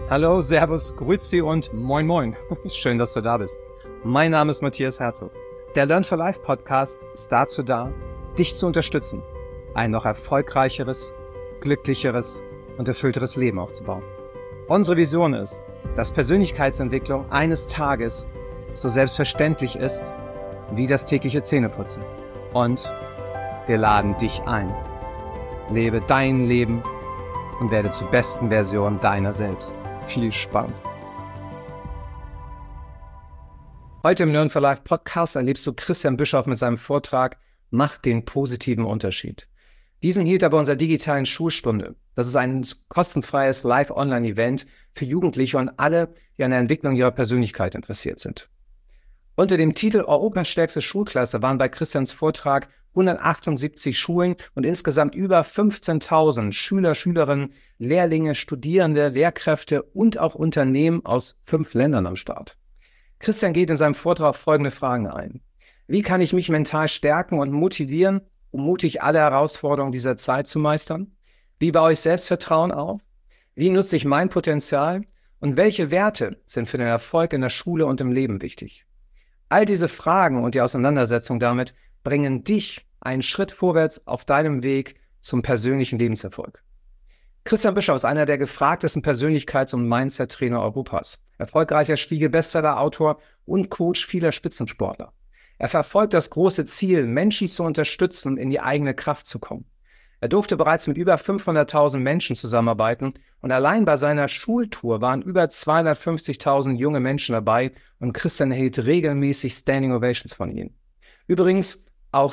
Hallo, Servus, Grüezi und Moin Moin. Schön, dass du da bist. Mein Name ist Matthias Herzog. Der Learn for Life Podcast ist dazu da, dich zu unterstützen, ein noch erfolgreicheres, glücklicheres und erfüllteres Leben aufzubauen. Unsere Vision ist, dass Persönlichkeitsentwicklung eines Tages so selbstverständlich ist wie das tägliche Zähneputzen. Und wir laden dich ein. Lebe dein Leben und werde zur besten Version deiner selbst. Viel Spaß. Heute im Learn for Life Podcast erlebst du Christian Bischoff mit seinem Vortrag Mach den positiven Unterschied. Diesen hielt er bei unserer digitalen Schulstunde. Das ist ein kostenfreies Live-Online-Event für Jugendliche und alle, die an der Entwicklung ihrer Persönlichkeit interessiert sind. Unter dem Titel Europas stärkste Schulklasse waren bei Christians Vortrag 178 Schulen und insgesamt über 15.000 Schüler, Schülerinnen, Lehrlinge, Studierende, Lehrkräfte und auch Unternehmen aus 5 Ländern am Start. Christian geht in seinem Vortrag auf folgende Fragen ein. Wie kann ich mich mental stärken und motivieren, um mutig alle Herausforderungen dieser Zeit zu meistern? Wie baue ich Selbstvertrauen auf? Wie nutze ich mein Potenzial? Und welche Werte sind für den Erfolg in der Schule und im Leben wichtig? All diese Fragen und die Auseinandersetzung damit bringen dich einen Schritt vorwärts auf deinem Weg zum persönlichen Lebenserfolg. Christian Bischoff ist einer der gefragtesten Persönlichkeits- und Mindset-Trainer Europas. Erfolgreicher Spiegel-Bestseller-Autor und Coach vieler Spitzensportler. Er verfolgt das große Ziel, Menschen zu unterstützen und in die eigene Kraft zu kommen. Er durfte bereits mit über 500.000 Menschen zusammenarbeiten und allein bei seiner Schultour waren über 250.000 junge Menschen dabei und Christian erhielt regelmäßig Standing Ovations von ihnen. Übrigens, auch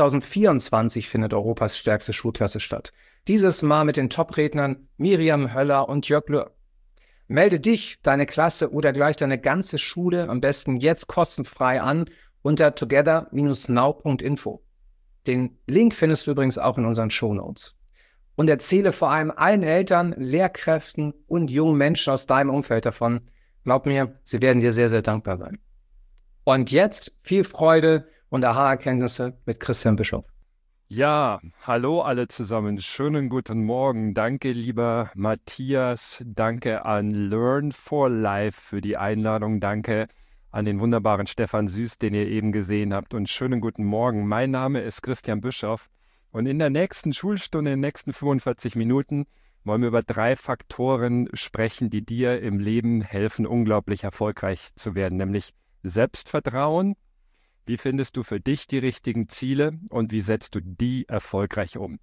2024 findet Europas stärkste Schulklasse statt. Dieses Mal mit den Top-Rednern Miriam Höller und Jörg Löhr. Melde dich, deine Klasse oder gleich deine ganze Schule am besten jetzt kostenfrei an unter together-now.info. Den Link findest du übrigens auch in unseren Shownotes. Und erzähle vor allem allen Eltern, Lehrkräften und jungen Menschen aus deinem Umfeld davon. Glaub mir, sie werden dir sehr, sehr dankbar sein. Und jetzt viel Freude und Aha-Erkenntnisse mit Christian Bischoff. Ja, hallo alle zusammen. Schönen guten Morgen. Danke, lieber Matthias. Danke an Learn for Life für die Einladung. Danke an den wunderbaren Stefan Süß, den ihr eben gesehen habt. Und schönen guten Morgen. Mein Name ist Christian Bischoff. Und in der nächsten Schulstunde, in den nächsten 45 Minuten, wollen wir über 3 Faktoren sprechen, die dir im Leben helfen, unglaublich erfolgreich zu werden. Nämlich Selbstvertrauen. Wie findest du für dich die richtigen Ziele und wie setzt du die erfolgreich um?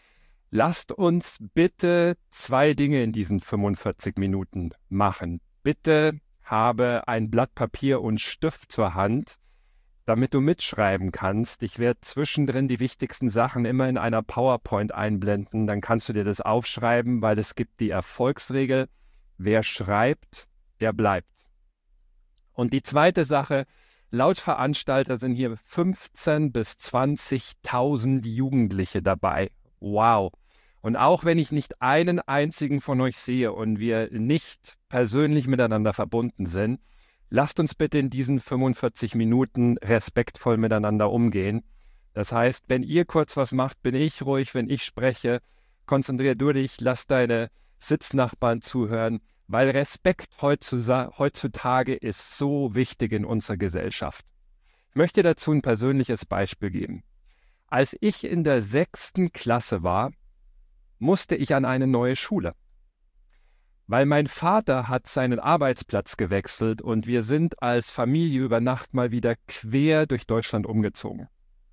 Lasst uns bitte 2 Dinge in diesen 45 Minuten machen. Bitte habe ein Blatt Papier und Stift zur Hand, damit du mitschreiben kannst. Ich werde zwischendrin die wichtigsten Sachen immer in einer PowerPoint einblenden. Dann kannst du dir das aufschreiben, weil es gibt die Erfolgsregel, wer schreibt, der bleibt. Und die zweite Sache, laut Veranstalter sind hier 15.000 bis 20.000 Jugendliche dabei. Wow. Und auch wenn ich nicht einen einzigen von euch sehe und wir nicht persönlich miteinander verbunden sind, lasst uns bitte in diesen 45 Minuten respektvoll miteinander umgehen. Das heißt, wenn ihr kurz was macht, bin ich ruhig. Wenn ich spreche, konzentrier du dich, lass deine Sitznachbarn zuhören. Weil Respekt heutzutage ist so wichtig in unserer Gesellschaft. Ich möchte dazu ein persönliches Beispiel geben. Als ich in der 6. Klasse war, musste ich an eine neue Schule. Weil mein Vater hat seinen Arbeitsplatz gewechselt und wir sind als Familie über Nacht mal wieder quer durch Deutschland umgezogen.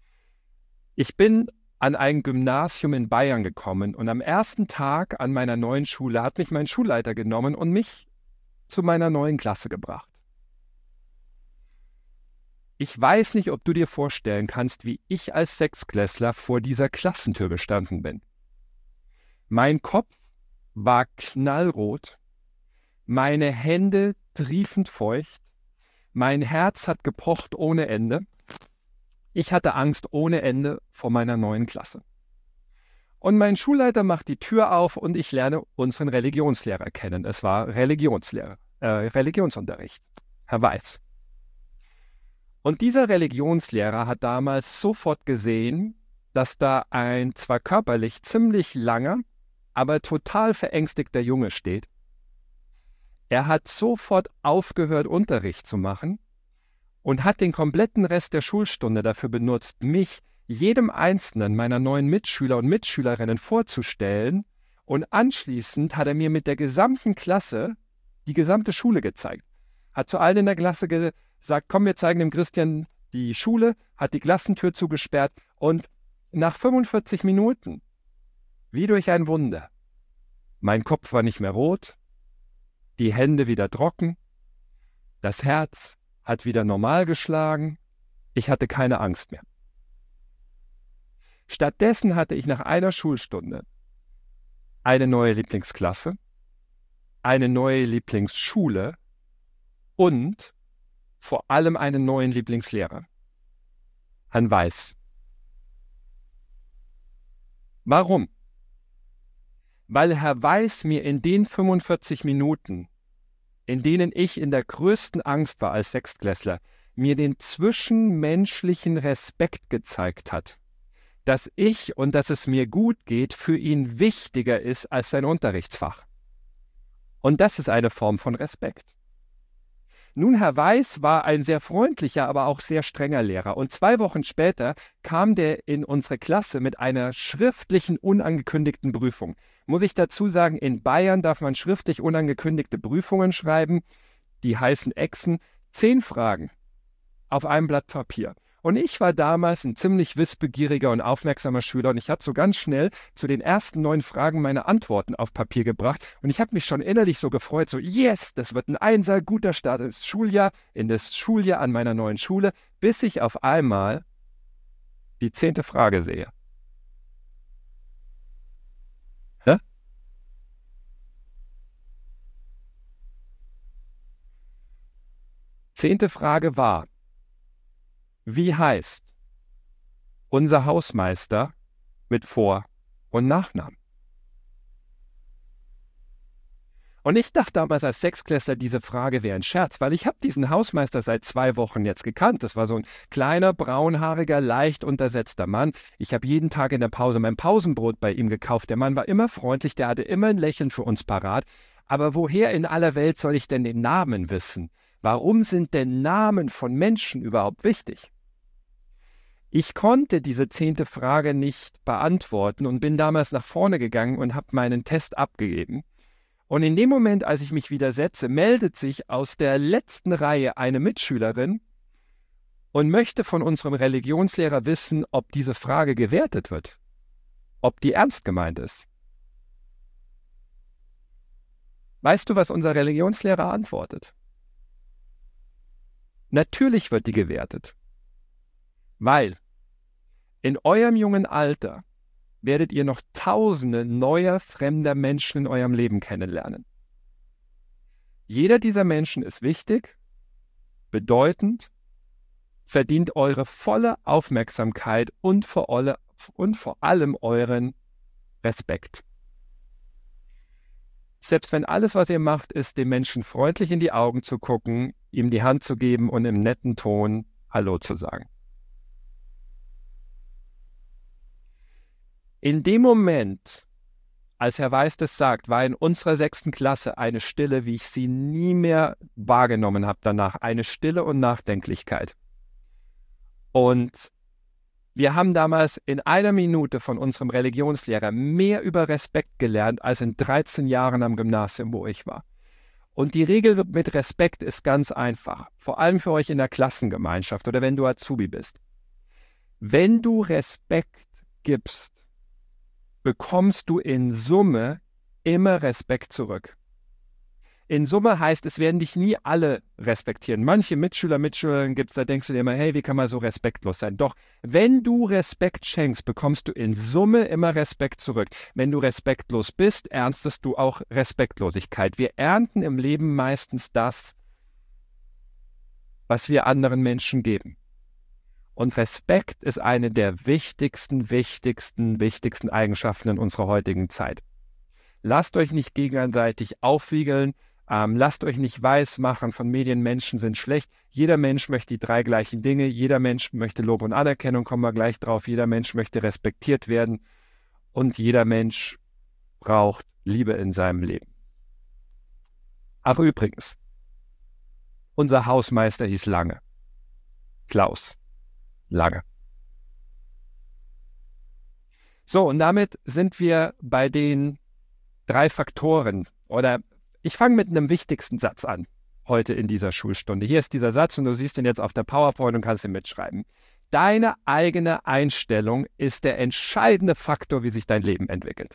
Ich bin an ein Gymnasium in Bayern gekommen und am ersten Tag an meiner neuen Schule hat mich mein Schulleiter genommen und mich zu meiner neuen Klasse gebracht. Ich weiß nicht, ob du dir vorstellen kannst, wie ich als Sechstklässler vor dieser Klassentür gestanden bin. Mein Kopf war knallrot, meine Hände triefend feucht, mein Herz hat gepocht ohne Ende. Ich hatte Angst ohne Ende vor meiner neuen Klasse. Und mein Schulleiter macht die Tür auf und ich lerne unseren Religionslehrer kennen. Es war Religionsunterricht, Herr Weiß. Und dieser Religionslehrer hat damals sofort gesehen, dass da ein zwar körperlich ziemlich langer, aber total verängstigter Junge steht. Er hat sofort aufgehört, Unterricht zu machen und hat den kompletten Rest der Schulstunde dafür benutzt, mich jedem einzelnen meiner neuen Mitschüler und Mitschülerinnen vorzustellen. Und anschließend hat er mir mit der gesamten Klasse die gesamte Schule gezeigt. Hat zu allen in der Klasse gesagt, komm, wir zeigen dem Christian die Schule, hat die Klassentür zugesperrt und nach 45 Minuten, wie durch ein Wunder, mein Kopf war nicht mehr rot, die Hände wieder trocken, das Herz hat wieder normal geschlagen, ich hatte keine Angst mehr. Stattdessen hatte ich nach einer Schulstunde eine neue Lieblingsklasse, eine neue Lieblingsschule und vor allem einen neuen Lieblingslehrer, Herrn Weiß. Warum? Weil Herr Weiß mir in den 45 Minuten, in denen ich in der größten Angst war als Sechstklässler, mir den zwischenmenschlichen Respekt gezeigt hat, dass ich und dass es mir gut geht für ihn wichtiger ist als sein Unterrichtsfach. Und das ist eine Form von Respekt. Nun, Herr Weiß war ein sehr freundlicher, aber auch sehr strenger Lehrer. Und 2 Wochen später kam der in unsere Klasse mit einer schriftlichen, unangekündigten Prüfung. Muss ich dazu sagen, in Bayern darf man schriftlich unangekündigte Prüfungen schreiben. Die heißen Exen. 10 Fragen auf einem Blatt Papier. Und ich war damals ein ziemlich wissbegieriger und aufmerksamer Schüler und ich hatte so ganz schnell zu den ersten 9 Fragen meine Antworten auf Papier gebracht und ich habe mich schon innerlich so gefreut, so yes, das wird ein Einser, guter Start ins Schuljahr, in das Schuljahr an meiner neuen Schule, bis ich auf einmal die 10. Frage sehe. Hä? Zehnte Frage war: Wie heißt unser Hausmeister mit Vor- und Nachnamen? Und ich dachte damals als Sechstklässler, diese Frage wäre ein Scherz, weil ich habe diesen Hausmeister seit 2 Wochen jetzt gekannt. Das war so ein kleiner, braunhaariger, leicht untersetzter Mann. Ich habe jeden Tag in der Pause mein Pausenbrot bei ihm gekauft. Der Mann war immer freundlich, der hatte immer ein Lächeln für uns parat. Aber woher in aller Welt soll ich denn den Namen wissen? Warum sind denn Namen von Menschen überhaupt wichtig? Ich konnte diese 10. Frage nicht beantworten und bin damals nach vorne gegangen und habe meinen Test abgegeben. Und in dem Moment, als ich mich wieder setze, meldet sich aus der letzten Reihe eine Mitschülerin und möchte von unserem Religionslehrer wissen, ob diese Frage gewertet wird, ob die ernst gemeint ist. Weißt du, was unser Religionslehrer antwortet? Natürlich wird die gewertet. Weil in eurem jungen Alter werdet ihr noch Tausende neuer, fremder Menschen in eurem Leben kennenlernen. Jeder dieser Menschen ist wichtig, bedeutend, verdient eure volle Aufmerksamkeit und vor allem euren Respekt. Selbst wenn alles, was ihr macht, ist, dem Menschen freundlich in die Augen zu gucken, ihm die Hand zu geben und im netten Ton Hallo zu sagen. In dem Moment, als Herr Weiß das sagt, war in unserer 6. Klasse eine Stille, wie ich sie nie mehr wahrgenommen habe danach. Eine Stille und Nachdenklichkeit. Und wir haben damals in einer Minute von unserem Religionslehrer mehr über Respekt gelernt, als in 13 Jahren am Gymnasium, wo ich war. Und die Regel mit Respekt ist ganz einfach. Vor allem für euch in der Klassengemeinschaft oder wenn du Azubi bist. Wenn du Respekt gibst, bekommst du in Summe immer Respekt zurück. In Summe heißt, es werden dich nie alle respektieren. Manche Mitschülerinnen gibt es, da denkst du dir immer, hey, wie kann man so respektlos sein? Doch, wenn du Respekt schenkst, bekommst du in Summe immer Respekt zurück. Wenn du respektlos bist, erntest du auch Respektlosigkeit. Wir ernten im Leben meistens das, was wir anderen Menschen geben. Und Respekt ist eine der wichtigsten Eigenschaften in unserer heutigen Zeit. Lasst euch nicht gegenseitig aufwiegeln, lasst euch nicht weismachen von Medien, Menschen sind schlecht. Jeder Mensch möchte die 3 gleichen Dinge, jeder Mensch möchte Lob und Anerkennung, kommen wir gleich drauf, jeder Mensch möchte respektiert werden und jeder Mensch braucht Liebe in seinem Leben. Ach übrigens, unser Hausmeister hieß Lange. Klaus Lange. So, und damit sind wir bei den 3 Faktoren. Oder ich fange mit einem wichtigsten Satz an, heute in dieser Schulstunde. Hier ist dieser Satz und du siehst ihn jetzt auf der PowerPoint und kannst ihn mitschreiben. Deine eigene Einstellung ist der entscheidende Faktor, wie sich dein Leben entwickelt.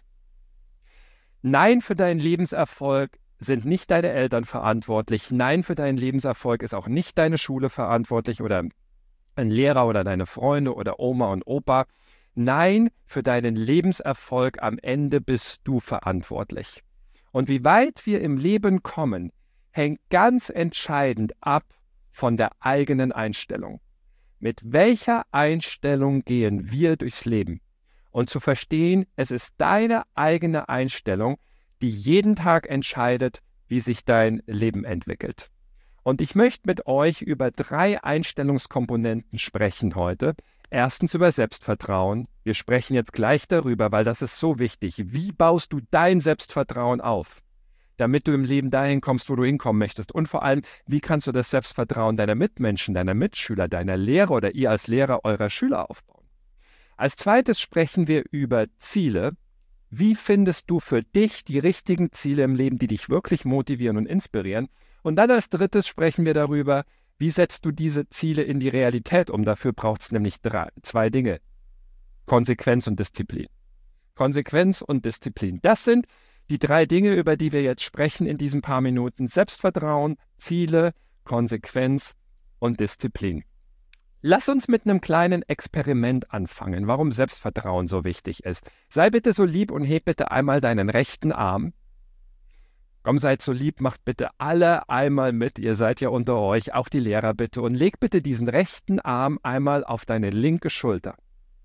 Nein, für deinen Lebenserfolg sind nicht deine Eltern verantwortlich. Nein, für deinen Lebenserfolg ist auch nicht deine Schule verantwortlich oder ein Lehrer oder deine Freunde oder Oma und Opa. Nein, für deinen Lebenserfolg am Ende bist du verantwortlich. Und wie weit wir im Leben kommen, hängt ganz entscheidend ab von der eigenen Einstellung. Mit welcher Einstellung gehen wir durchs Leben? Und zu verstehen, es ist deine eigene Einstellung, die jeden Tag entscheidet, wie sich dein Leben entwickelt. Und ich möchte mit euch über 3 Einstellungskomponenten sprechen heute. Erstens über Selbstvertrauen. Wir sprechen jetzt gleich darüber, weil das ist so wichtig. Wie baust du dein Selbstvertrauen auf, damit du im Leben dahin kommst, wo du hinkommen möchtest? Und vor allem, wie kannst du das Selbstvertrauen deiner Mitmenschen, deiner Mitschüler, deiner Lehrer oder ihr als Lehrer eurer Schüler aufbauen? Als zweites sprechen wir über Ziele. Wie findest du für dich die richtigen Ziele im Leben, die dich wirklich motivieren und inspirieren? Und dann als drittes sprechen wir darüber, wie setzt du diese Ziele in die Realität um? Dafür braucht es nämlich 2 Dinge. Konsequenz und Disziplin. Konsequenz und Disziplin. Das sind die 3 Dinge, über die wir jetzt sprechen in diesen paar Minuten. Selbstvertrauen, Ziele, Konsequenz und Disziplin. Lass uns mit einem kleinen Experiment anfangen, warum Selbstvertrauen so wichtig ist. Sei bitte so lieb und heb bitte einmal deinen rechten Arm. Komm, seid so lieb, macht bitte alle einmal mit, ihr seid ja unter euch, auch die Lehrer bitte. Und leg bitte diesen rechten Arm einmal auf deine linke Schulter.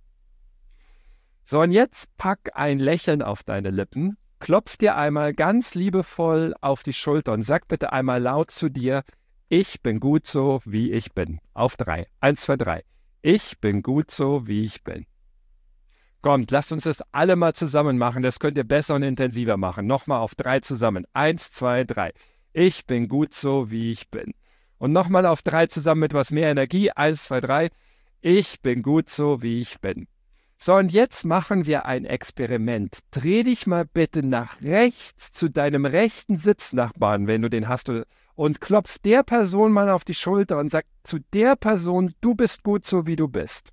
So, und jetzt pack ein Lächeln auf deine Lippen, klopf dir einmal ganz liebevoll auf die Schulter und sag bitte einmal laut zu dir, ich bin gut so, wie ich bin. Auf 3. 1, 2, 3. Ich bin gut so, wie ich bin. Kommt, lasst uns das alle mal zusammen machen. Das könnt ihr besser und intensiver machen. Nochmal auf 3 zusammen. 1, 2, 3. Ich bin gut so, wie ich bin. Und nochmal auf 3 zusammen mit etwas mehr Energie. 1, 2, 3. Ich bin gut so, wie ich bin. So, und jetzt machen wir ein Experiment. Dreh dich mal bitte nach rechts zu deinem rechten Sitznachbarn, wenn du den hast, und klopf der Person mal auf die Schulter und sag zu der Person, du bist gut so, wie du bist.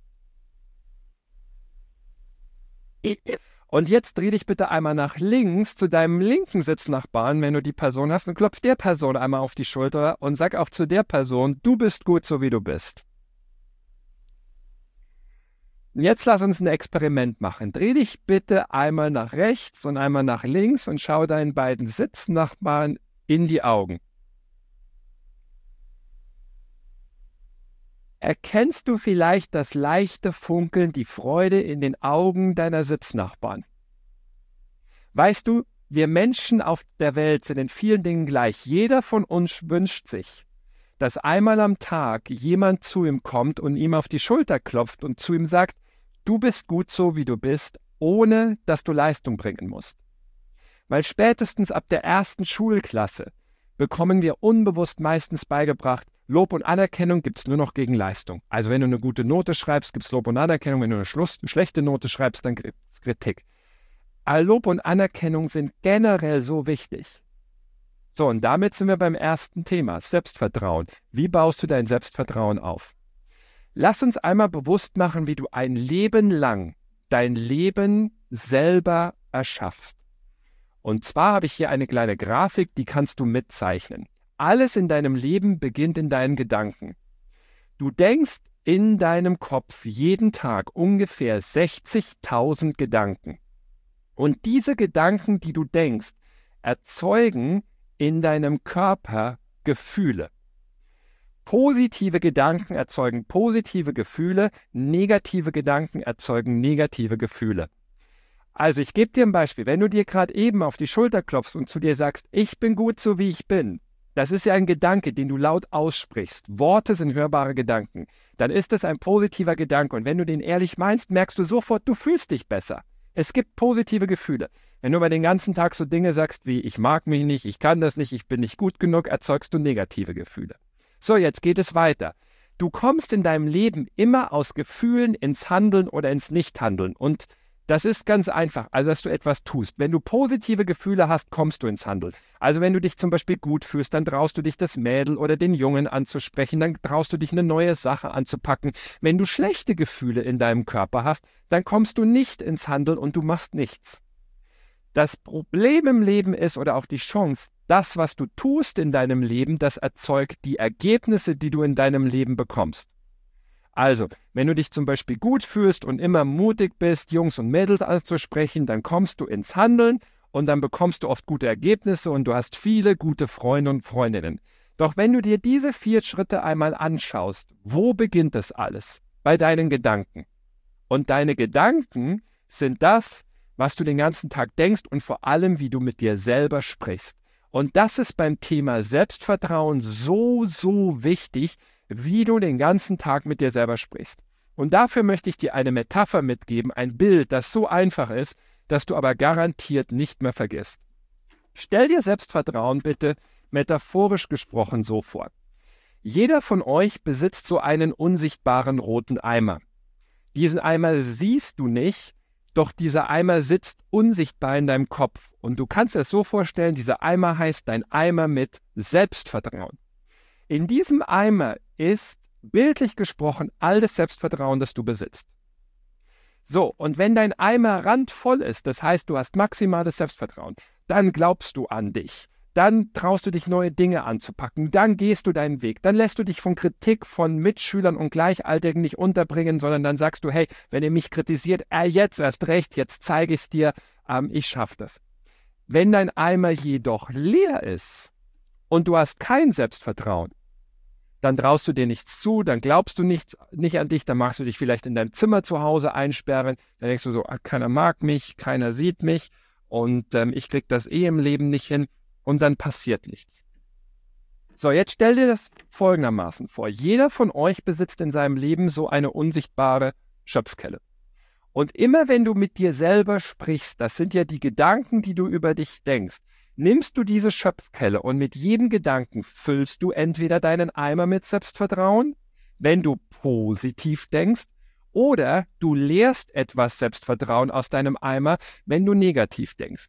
Und jetzt dreh dich bitte einmal nach links zu deinem linken Sitznachbarn, wenn du die Person hast, und klopf der Person einmal auf die Schulter und sag auch zu der Person, du bist gut so, wie du bist. Jetzt lass uns ein Experiment machen. Dreh dich bitte einmal nach rechts und einmal nach links und schau deinen beiden Sitznachbarn in die Augen. Erkennst du vielleicht das leichte Funkeln, die Freude in den Augen deiner Sitznachbarn? Weißt du, wir Menschen auf der Welt sind in vielen Dingen gleich. Jeder von uns wünscht sich, dass einmal am Tag jemand zu ihm kommt und ihm auf die Schulter klopft und zu ihm sagt, du bist gut so, wie du bist, ohne dass du Leistung bringen musst. Weil spätestens ab der 1. Schulklasse bekommen wir unbewusst meistens beigebracht, Lob und Anerkennung gibt es nur noch gegen Leistung. Also wenn du eine gute Note schreibst, gibt es Lob und Anerkennung. Wenn du eine schlechte Note schreibst, dann gibt es Kritik. Aber Lob und Anerkennung sind generell so wichtig. So, und damit sind wir beim ersten Thema, Selbstvertrauen. Wie baust du dein Selbstvertrauen auf? Lass uns einmal bewusst machen, wie du ein Leben lang dein Leben selber erschaffst. Und zwar habe ich hier eine kleine Grafik, die kannst du mitzeichnen. Alles in deinem Leben beginnt in deinen Gedanken. Du denkst in deinem Kopf jeden Tag ungefähr 60.000 Gedanken. Und diese Gedanken, die du denkst, erzeugen in deinem Körper Gefühle. Positive Gedanken erzeugen positive Gefühle, negative Gedanken erzeugen negative Gefühle. Also ich gebe dir ein Beispiel. Wenn du dir gerade eben auf die Schulter klopfst und zu dir sagst, ich bin gut so, wie ich bin, das ist ja ein Gedanke, den du laut aussprichst. Worte sind hörbare Gedanken. Dann ist es ein positiver Gedanke. Und wenn du den ehrlich meinst, merkst du sofort, du fühlst dich besser. Es gibt positive Gefühle. Wenn du aber den ganzen Tag so Dinge sagst wie, ich mag mich nicht, ich kann das nicht, ich bin nicht gut genug, erzeugst du negative Gefühle. So, jetzt geht es weiter. Du kommst in deinem Leben immer aus Gefühlen ins Handeln oder ins Nichthandeln. Und das ist ganz einfach, also dass du etwas tust. Wenn du positive Gefühle hast, kommst du ins Handeln. Also wenn du dich zum Beispiel gut fühlst, dann traust du dich, das Mädel oder den Jungen anzusprechen, dann traust du dich, eine neue Sache anzupacken. Wenn du schlechte Gefühle in deinem Körper hast, dann kommst du nicht ins Handeln und du machst nichts. Das Problem im Leben ist, oder auch die Chance, das, was du tust in deinem Leben, das erzeugt die Ergebnisse, die du in deinem Leben bekommst. Also, wenn du dich zum Beispiel gut fühlst und immer mutig bist, Jungs und Mädels anzusprechen, dann kommst du ins Handeln und dann bekommst du oft gute Ergebnisse und du hast viele gute Freunde und Freundinnen. Doch wenn du dir diese 4 Schritte einmal anschaust, wo beginnt das alles? Bei deinen Gedanken. Und deine Gedanken sind das, was du den ganzen Tag denkst und vor allem, wie du mit dir selber sprichst. Und das ist beim Thema Selbstvertrauen so, so wichtig, wie du den ganzen Tag mit dir selber sprichst. Und dafür möchte ich dir eine Metapher mitgeben, ein Bild, das so einfach ist, dass du aber garantiert nicht mehr vergisst. Stell dir Selbstvertrauen bitte metaphorisch gesprochen so vor. Jeder von euch besitzt so einen unsichtbaren roten Eimer. Diesen Eimer siehst du nicht, doch dieser Eimer sitzt unsichtbar in deinem Kopf. Und du kannst es so vorstellen, dieser Eimer heißt dein Eimer mit Selbstvertrauen. In diesem Eimer ist, bildlich gesprochen, all das Selbstvertrauen, das du besitzt. So, und wenn dein Eimer randvoll ist, das heißt, du hast maximales Selbstvertrauen, dann glaubst du an dich. Dann traust du dich, neue Dinge anzupacken. Dann gehst du deinen Weg. Dann lässt du dich von Kritik von Mitschülern und Gleichaltrigen nicht unterbringen, sondern dann sagst du, hey, wenn ihr mich kritisiert, jetzt erst recht, jetzt zeige ich es dir, ich schaffe das. Wenn dein Eimer jedoch leer ist und du hast kein Selbstvertrauen, dann traust du dir nichts zu, dann glaubst du nicht an dich, dann magst du dich vielleicht in deinem Zimmer zu Hause einsperren, dann denkst du so, keiner mag mich, keiner sieht mich und ich krieg das im Leben nicht hin. Und dann passiert nichts. So, jetzt stell dir das folgendermaßen vor. Jeder von euch besitzt in seinem Leben so eine unsichtbare Schöpfkelle. Und immer wenn du mit dir selber sprichst, das sind ja die Gedanken, die du über dich denkst, nimmst du diese Schöpfkelle und mit jedem Gedanken füllst du entweder deinen Eimer mit Selbstvertrauen, wenn du positiv denkst, oder du leerst etwas Selbstvertrauen aus deinem Eimer, wenn du negativ denkst.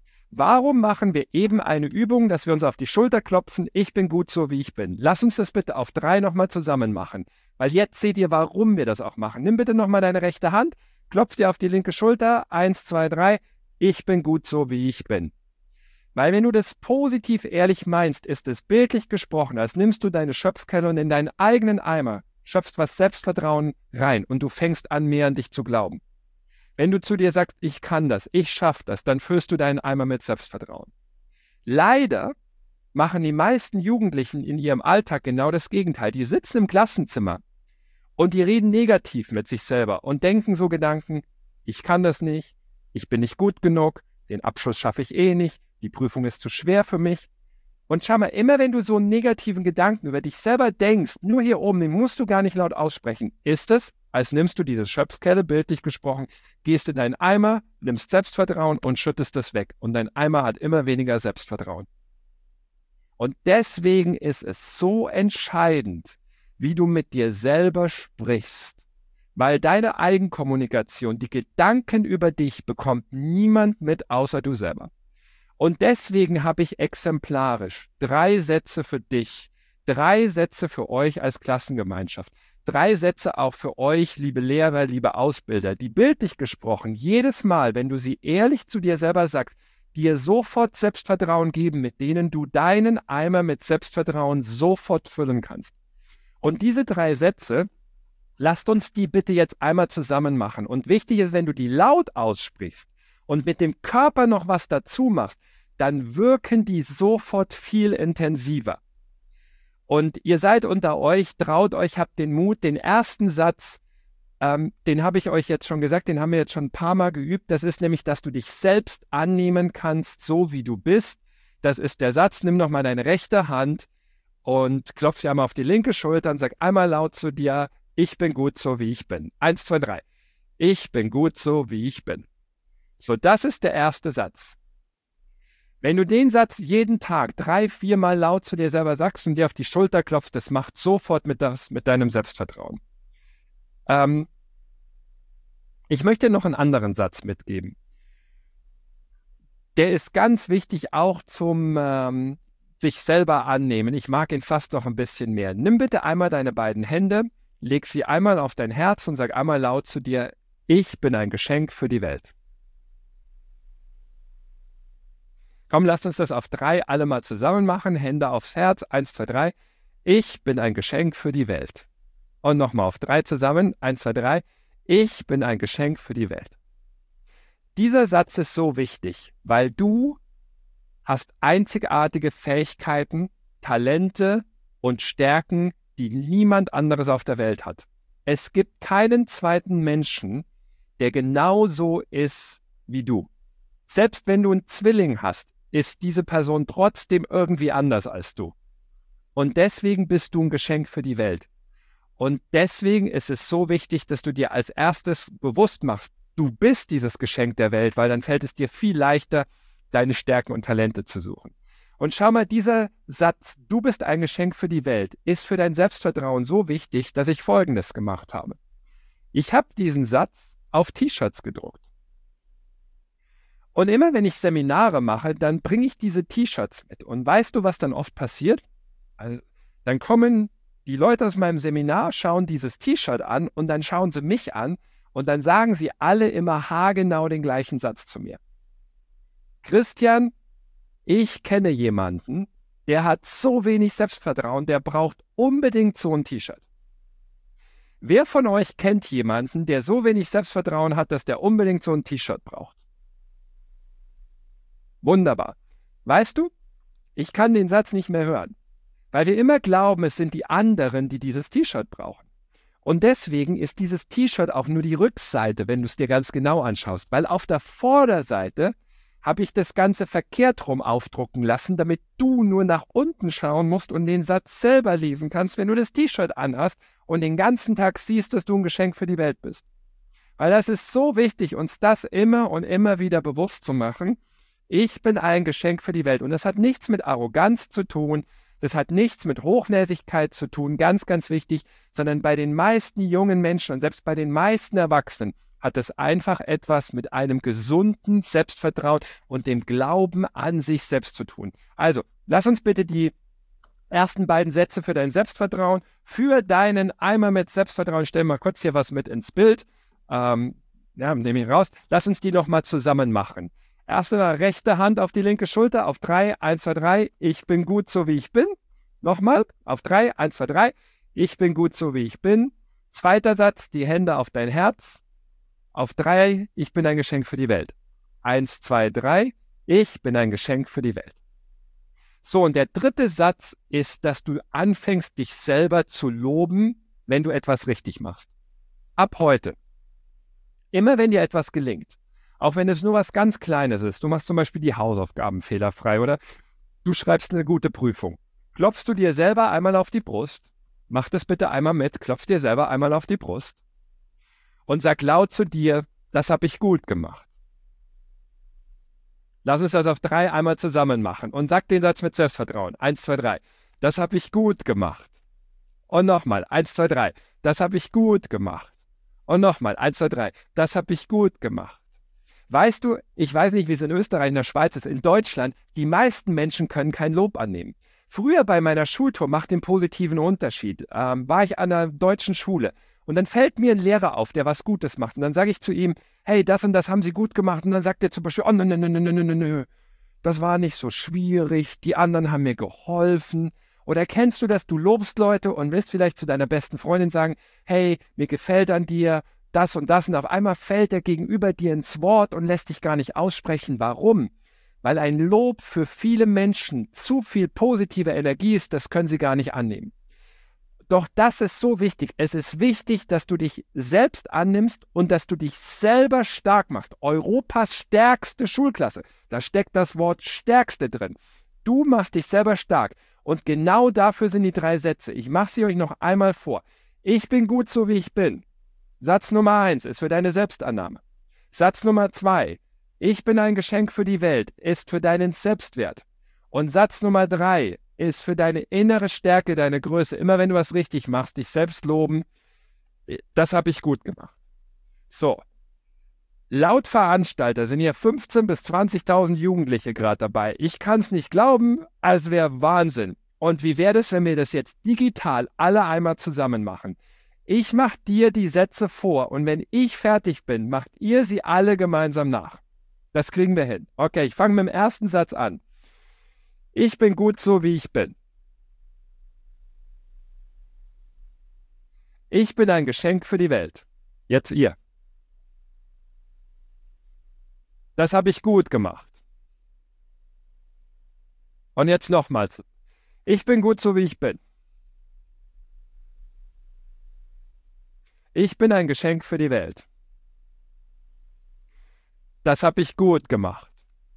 Warum machen wir eben eine Übung, dass wir uns auf die Schulter klopfen, ich bin gut so, wie ich bin. Lass uns das bitte auf 3 nochmal zusammen machen, weil jetzt seht ihr, warum wir das auch machen. Nimm bitte nochmal deine rechte Hand, klopf dir auf die linke Schulter, 1, 2, 3, ich bin gut so, wie ich bin. Weil wenn du das positiv ehrlich meinst, ist es bildlich gesprochen, als nimmst du deine Schöpfkelle und in deinen eigenen Eimer schöpfst was Selbstvertrauen rein und du fängst an, mehr an dich zu glauben. Wenn du zu dir sagst, ich kann das, ich schaffe das, dann füllst du deinen Eimer mit Selbstvertrauen. Leider machen die meisten Jugendlichen in ihrem Alltag genau das Gegenteil. Die sitzen im Klassenzimmer und die reden negativ mit sich selber und denken so Gedanken, ich kann das nicht, ich bin nicht gut genug, den Abschluss schaffe ich eh nicht, die Prüfung ist zu schwer für mich. Und schau mal, immer wenn du so einen negativen Gedanken über dich selber denkst, nur hier oben, den musst du gar nicht laut aussprechen, ist es, als nimmst du diese Schöpfkelle, bildlich gesprochen, gehst in deinen Eimer, nimmst Selbstvertrauen und schüttest das weg. Und dein Eimer hat immer weniger Selbstvertrauen. Und deswegen ist es so entscheidend, wie du mit dir selber sprichst. Weil deine Eigenkommunikation, die Gedanken über dich, bekommt niemand mit, außer du selber. Und deswegen habe ich exemplarisch 3 Sätze für dich, 3 Sätze für euch als Klassengemeinschaft, 3 Sätze auch für euch, liebe Lehrer, liebe Ausbilder, die bildlich gesprochen jedes Mal, wenn du sie ehrlich zu dir selber sagst, dir sofort Selbstvertrauen geben, mit denen du deinen Eimer mit Selbstvertrauen sofort füllen kannst. Und diese 3 Sätze, lasst uns die bitte jetzt einmal zusammen machen. Und wichtig ist, wenn du die laut aussprichst und mit dem Körper noch was dazu machst, dann wirken die sofort viel intensiver. Und ihr seid unter euch, traut euch, habt den Mut. Den ersten Satz, den habe ich euch jetzt schon gesagt, den haben wir jetzt schon ein paar Mal geübt. Das ist nämlich, dass du dich selbst annehmen kannst, so wie du bist. Das ist der Satz, nimm nochmal deine rechte Hand und klopf dir einmal auf die linke Schulter und sag einmal laut zu dir, ich bin gut so, wie ich bin. 1, 2, 3. Ich bin gut so, wie ich bin. So, das ist der erste Satz. Wenn du den Satz jeden Tag 3-4 Mal laut zu dir selber sagst und dir auf die Schulter klopfst, das macht sofort mit deinem Selbstvertrauen. Ich möchte noch einen anderen Satz mitgeben. Der ist ganz wichtig auch zum sich selber annehmen. Ich mag ihn fast noch ein bisschen mehr. Nimm bitte einmal deine beiden Hände, leg sie einmal auf dein Herz und sag einmal laut zu dir, ich bin ein Geschenk für die Welt. Komm, lass uns das auf 3 alle mal zusammen machen. Hände aufs Herz. 1, 2, 3. Ich bin ein Geschenk für die Welt. Und nochmal auf 3 zusammen. 1, 2, 3. Ich bin ein Geschenk für die Welt. Dieser Satz ist so wichtig, weil du hast einzigartige Fähigkeiten, Talente und Stärken, die niemand anderes auf der Welt hat. Es gibt keinen zweiten Menschen, der genauso ist wie du. Selbst wenn du einen Zwilling hast, ist diese Person trotzdem irgendwie anders als du. Und deswegen bist du ein Geschenk für die Welt. Und deswegen ist es so wichtig, dass du dir als erstes bewusst machst, du bist dieses Geschenk der Welt, weil dann fällt es dir viel leichter, deine Stärken und Talente zu suchen. Und schau mal, dieser Satz, du bist ein Geschenk für die Welt, ist für dein Selbstvertrauen so wichtig, dass ich Folgendes gemacht habe. Ich habe diesen Satz auf T-Shirts gedruckt. Und immer wenn ich Seminare mache, dann bringe ich diese T-Shirts mit. Und weißt du, was dann oft passiert? Also, dann kommen die Leute aus meinem Seminar, schauen dieses T-Shirt an und dann schauen sie mich an und dann sagen sie alle immer haargenau den gleichen Satz zu mir. Christian, ich kenne jemanden, der hat so wenig Selbstvertrauen, der braucht unbedingt so ein T-Shirt. Wer von euch kennt jemanden, der so wenig Selbstvertrauen hat, dass der unbedingt so ein T-Shirt braucht? Wunderbar. Weißt du, ich kann den Satz nicht mehr hören, weil wir immer glauben, es sind die anderen, die dieses T-Shirt brauchen. Und deswegen ist dieses T-Shirt auch nur die Rückseite, wenn du es dir ganz genau anschaust, weil auf der Vorderseite habe ich das Ganze verkehrt rum aufdrucken lassen, damit du nur nach unten schauen musst und den Satz selber lesen kannst, wenn du das T-Shirt anhast und den ganzen Tag siehst, dass du ein Geschenk für die Welt bist. Weil das ist so wichtig, uns das immer und immer wieder bewusst zu machen. Ich bin ein Geschenk für die Welt. Und das hat nichts mit Arroganz zu tun, das hat nichts mit Hochnäsigkeit zu tun, ganz, ganz wichtig, sondern bei den meisten jungen Menschen und selbst bei den meisten Erwachsenen hat es einfach etwas mit einem gesunden Selbstvertrauen und dem Glauben an sich selbst zu tun. Also, lass uns bitte die ersten beiden Sätze für dein Selbstvertrauen, für deinen Eimer mit Selbstvertrauen, stell mal kurz hier was mit ins Bild, nehme ich raus, lass uns die nochmal zusammen machen. Erste Mal rechte Hand auf die linke Schulter, auf 3, 1, 2, 3, ich bin gut so wie ich bin. Nochmal, auf 3, 1, 2, 3, ich bin gut so wie ich bin. Zweiter Satz, die Hände auf dein Herz. Auf 3, ich bin ein Geschenk für die Welt. 1, 2, 3, ich bin ein Geschenk für die Welt. So, und der dritte Satz ist, dass du anfängst, dich selber zu loben, wenn du etwas richtig machst. Ab heute. Immer wenn dir etwas gelingt, auch wenn es nur was ganz Kleines ist, du machst zum Beispiel die Hausaufgaben fehlerfrei oder du schreibst eine gute Prüfung, klopfst du dir selber einmal auf die Brust, mach das bitte einmal mit, klopf dir selber einmal auf die Brust und sag laut zu dir, das habe ich gut gemacht. Lass uns das auf 3 einmal zusammen machen und sag den Satz mit Selbstvertrauen. 1, 2, 3, das habe ich gut gemacht. Und nochmal, 1, 2, 3, das habe ich gut gemacht. Und nochmal, 1, 2, 3, das habe ich gut gemacht. Weißt du, ich weiß nicht, wie es in Österreich, in der Schweiz ist, in Deutschland, die meisten Menschen können kein Lob annehmen. Früher bei meiner Schultour macht den positiven Unterschied. War ich an einer deutschen Schule und dann fällt mir ein Lehrer auf, der was Gutes macht. Und dann sage ich zu ihm, hey, das und das haben Sie gut gemacht. Und dann sagt er zum Beispiel, oh, nö, das war nicht so schwierig, die anderen haben mir geholfen. Oder kennst du das, du lobst Leute und willst vielleicht zu deiner besten Freundin sagen, hey, mir gefällt an dir das und auf einmal fällt er gegenüber dir ins Wort und lässt dich gar nicht aussprechen. Warum? Weil ein Lob für viele Menschen zu viel positive Energie ist, das können sie gar nicht annehmen. Doch das ist so wichtig. Es ist wichtig, dass du dich selbst annimmst und dass du dich selber stark machst. Europas stärkste Schulklasse. Da steckt das Wort Stärkste drin. Du machst dich selber stark. Und genau dafür sind die 3 Sätze. Ich mache sie euch noch einmal vor. Ich bin gut so, wie ich bin. Satz Nummer 1 ist für deine Selbstannahme. Satz Nummer 2. Ich bin ein Geschenk für die Welt, ist für deinen Selbstwert. Und Satz Nummer 3 ist für deine innere Stärke, deine Größe. Immer wenn du was richtig machst, dich selbst loben, das habe ich gut gemacht. So, laut Veranstalter sind hier 15.000 bis 20.000 Jugendliche gerade dabei. Ich kann es nicht glauben, als wäre Wahnsinn. Und wie wäre es, wenn wir das jetzt digital alle einmal zusammen machen? Ich mache dir die Sätze vor und wenn ich fertig bin, macht ihr sie alle gemeinsam nach. Das kriegen wir hin. Okay, ich fange mit dem ersten Satz an. Ich bin gut so, wie ich bin. Ich bin ein Geschenk für die Welt. Jetzt ihr. Das habe ich gut gemacht. Und jetzt nochmals. Ich bin gut so, wie ich bin. Ich bin ein Geschenk für die Welt. Das habe ich gut gemacht.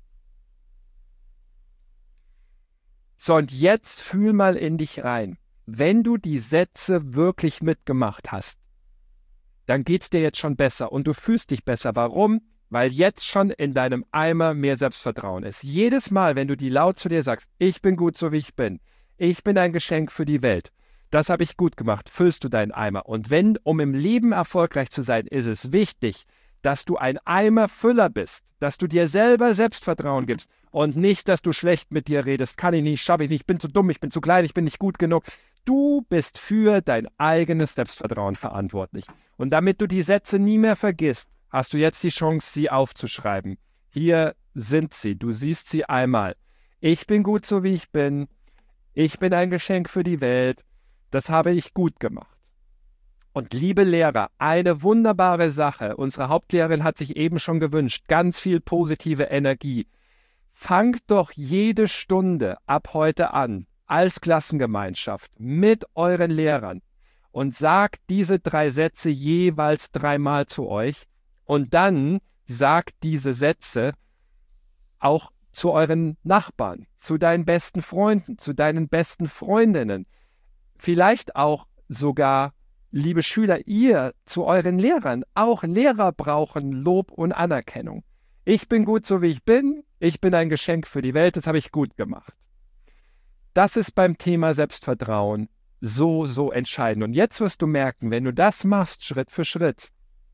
So, und jetzt fühl mal in dich rein. Wenn du die Sätze wirklich mitgemacht hast, dann geht es dir jetzt schon besser und du fühlst dich besser. Warum? Weil jetzt schon in deinem Eimer mehr Selbstvertrauen ist. Jedes Mal, wenn du die laut zu dir sagst, ich bin gut so, wie ich bin ein Geschenk für die Welt, das habe ich gut gemacht, füllst du deinen Eimer. Und wenn, um im Leben erfolgreich zu sein, ist es wichtig, dass du ein Eimerfüller bist, dass du dir selber Selbstvertrauen gibst und nicht, dass du schlecht mit dir redest, kann ich nicht, schaffe ich nicht, ich bin zu dumm, ich bin zu klein, ich bin nicht gut genug. Du bist für dein eigenes Selbstvertrauen verantwortlich. Und damit du die Sätze nie mehr vergisst, hast du jetzt die Chance, sie aufzuschreiben. Hier sind sie, du siehst sie einmal. Ich bin gut so, wie ich bin ein Geschenk für die Welt, das habe ich gut gemacht. Und liebe Lehrer, eine wunderbare Sache, unsere Hauptlehrerin hat sich eben schon gewünscht, ganz viel positive Energie. Fangt doch jede Stunde ab heute an, als Klassengemeinschaft, mit euren Lehrern und sagt diese 3 Sätze jeweils 3-mal zu euch und dann sagt diese Sätze auch zu euren Nachbarn, zu deinen besten Freunden, zu deinen besten Freundinnen, vielleicht auch sogar, liebe Schüler, ihr zu euren Lehrern. Auch Lehrer brauchen Lob und Anerkennung. Ich bin gut so, wie ich bin ein Geschenk für die Welt, das habe ich gut gemacht. Das ist beim Thema Selbstvertrauen so entscheidend. Und jetzt wirst du merken, wenn du das machst, Schritt für Schritt,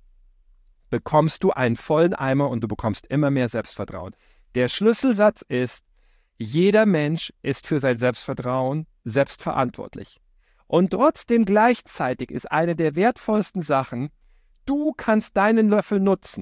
bekommst du einen vollen Eimer und du bekommst immer mehr Selbstvertrauen. Der Schlüsselsatz ist, jeder Mensch ist für sein Selbstvertrauen selbst verantwortlich. Und trotzdem gleichzeitig ist eine der wertvollsten Sachen, du kannst deinen Löffel nutzen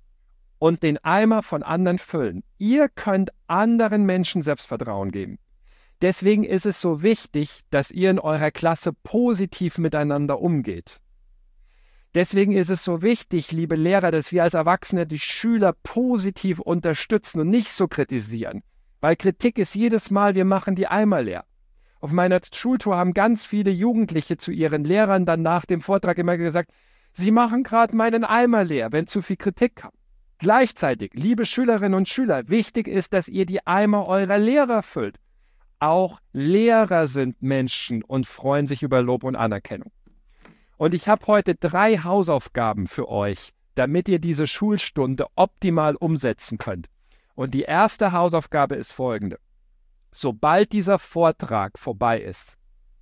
und den Eimer von anderen füllen. Ihr könnt anderen Menschen Selbstvertrauen geben. Deswegen ist es so wichtig, dass ihr in eurer Klasse positiv miteinander umgeht. Deswegen ist es so wichtig, liebe Lehrer, dass wir als Erwachsene die Schüler positiv unterstützen und nicht so kritisieren. Weil Kritik ist jedes Mal, wir machen die Eimer leer. Auf meiner Schultour haben ganz viele Jugendliche zu ihren Lehrern dann nach dem Vortrag immer gesagt, sie machen gerade meinen Eimer leer, wenn zu viel Kritik kam. Gleichzeitig, liebe Schülerinnen und Schüler, wichtig ist, dass ihr die Eimer eurer Lehrer füllt. Auch Lehrer sind Menschen und freuen sich über Lob und Anerkennung. Und ich habe heute 3 Hausaufgaben für euch, damit ihr diese Schulstunde optimal umsetzen könnt. Und die erste Hausaufgabe ist folgende. Sobald dieser Vortrag vorbei ist,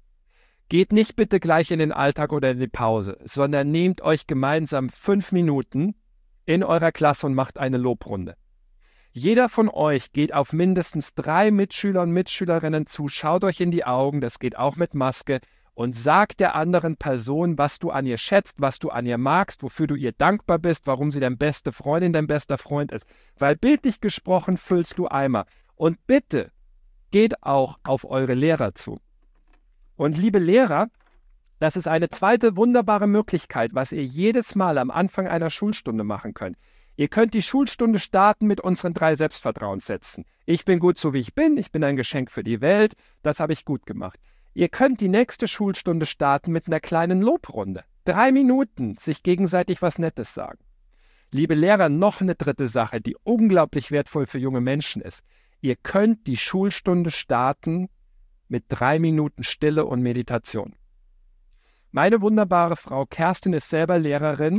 geht nicht bitte gleich in den Alltag oder in die Pause, sondern nehmt euch gemeinsam 5 Minuten in eurer Klasse und macht eine Lobrunde. Jeder von euch geht auf mindestens 3 Mitschüler und Mitschülerinnen zu, schaut euch in die Augen, das geht auch mit Maske, und sagt der anderen Person, was du an ihr schätzt, was du an ihr magst, wofür du ihr dankbar bist, warum sie deine beste Freundin, dein bester Freund ist. Weil bildlich gesprochen füllst du Eimer. Und bitte, geht auch auf eure Lehrer zu. Und liebe Lehrer, das ist eine zweite wunderbare Möglichkeit, was ihr jedes Mal am Anfang einer Schulstunde machen könnt. Ihr könnt die Schulstunde starten mit unseren 3 Selbstvertrauenssätzen. Ich bin gut so, wie ich bin ein Geschenk für die Welt, das habe ich gut gemacht. Ihr könnt die nächste Schulstunde starten mit einer kleinen Lobrunde. 3 Minuten, sich gegenseitig was Nettes sagen. Liebe Lehrer, noch eine dritte Sache, die unglaublich wertvoll für junge Menschen ist. Ihr könnt die Schulstunde starten mit 3 Minuten Stille und Meditation. Meine wunderbare Frau Kerstin ist selber Lehrerin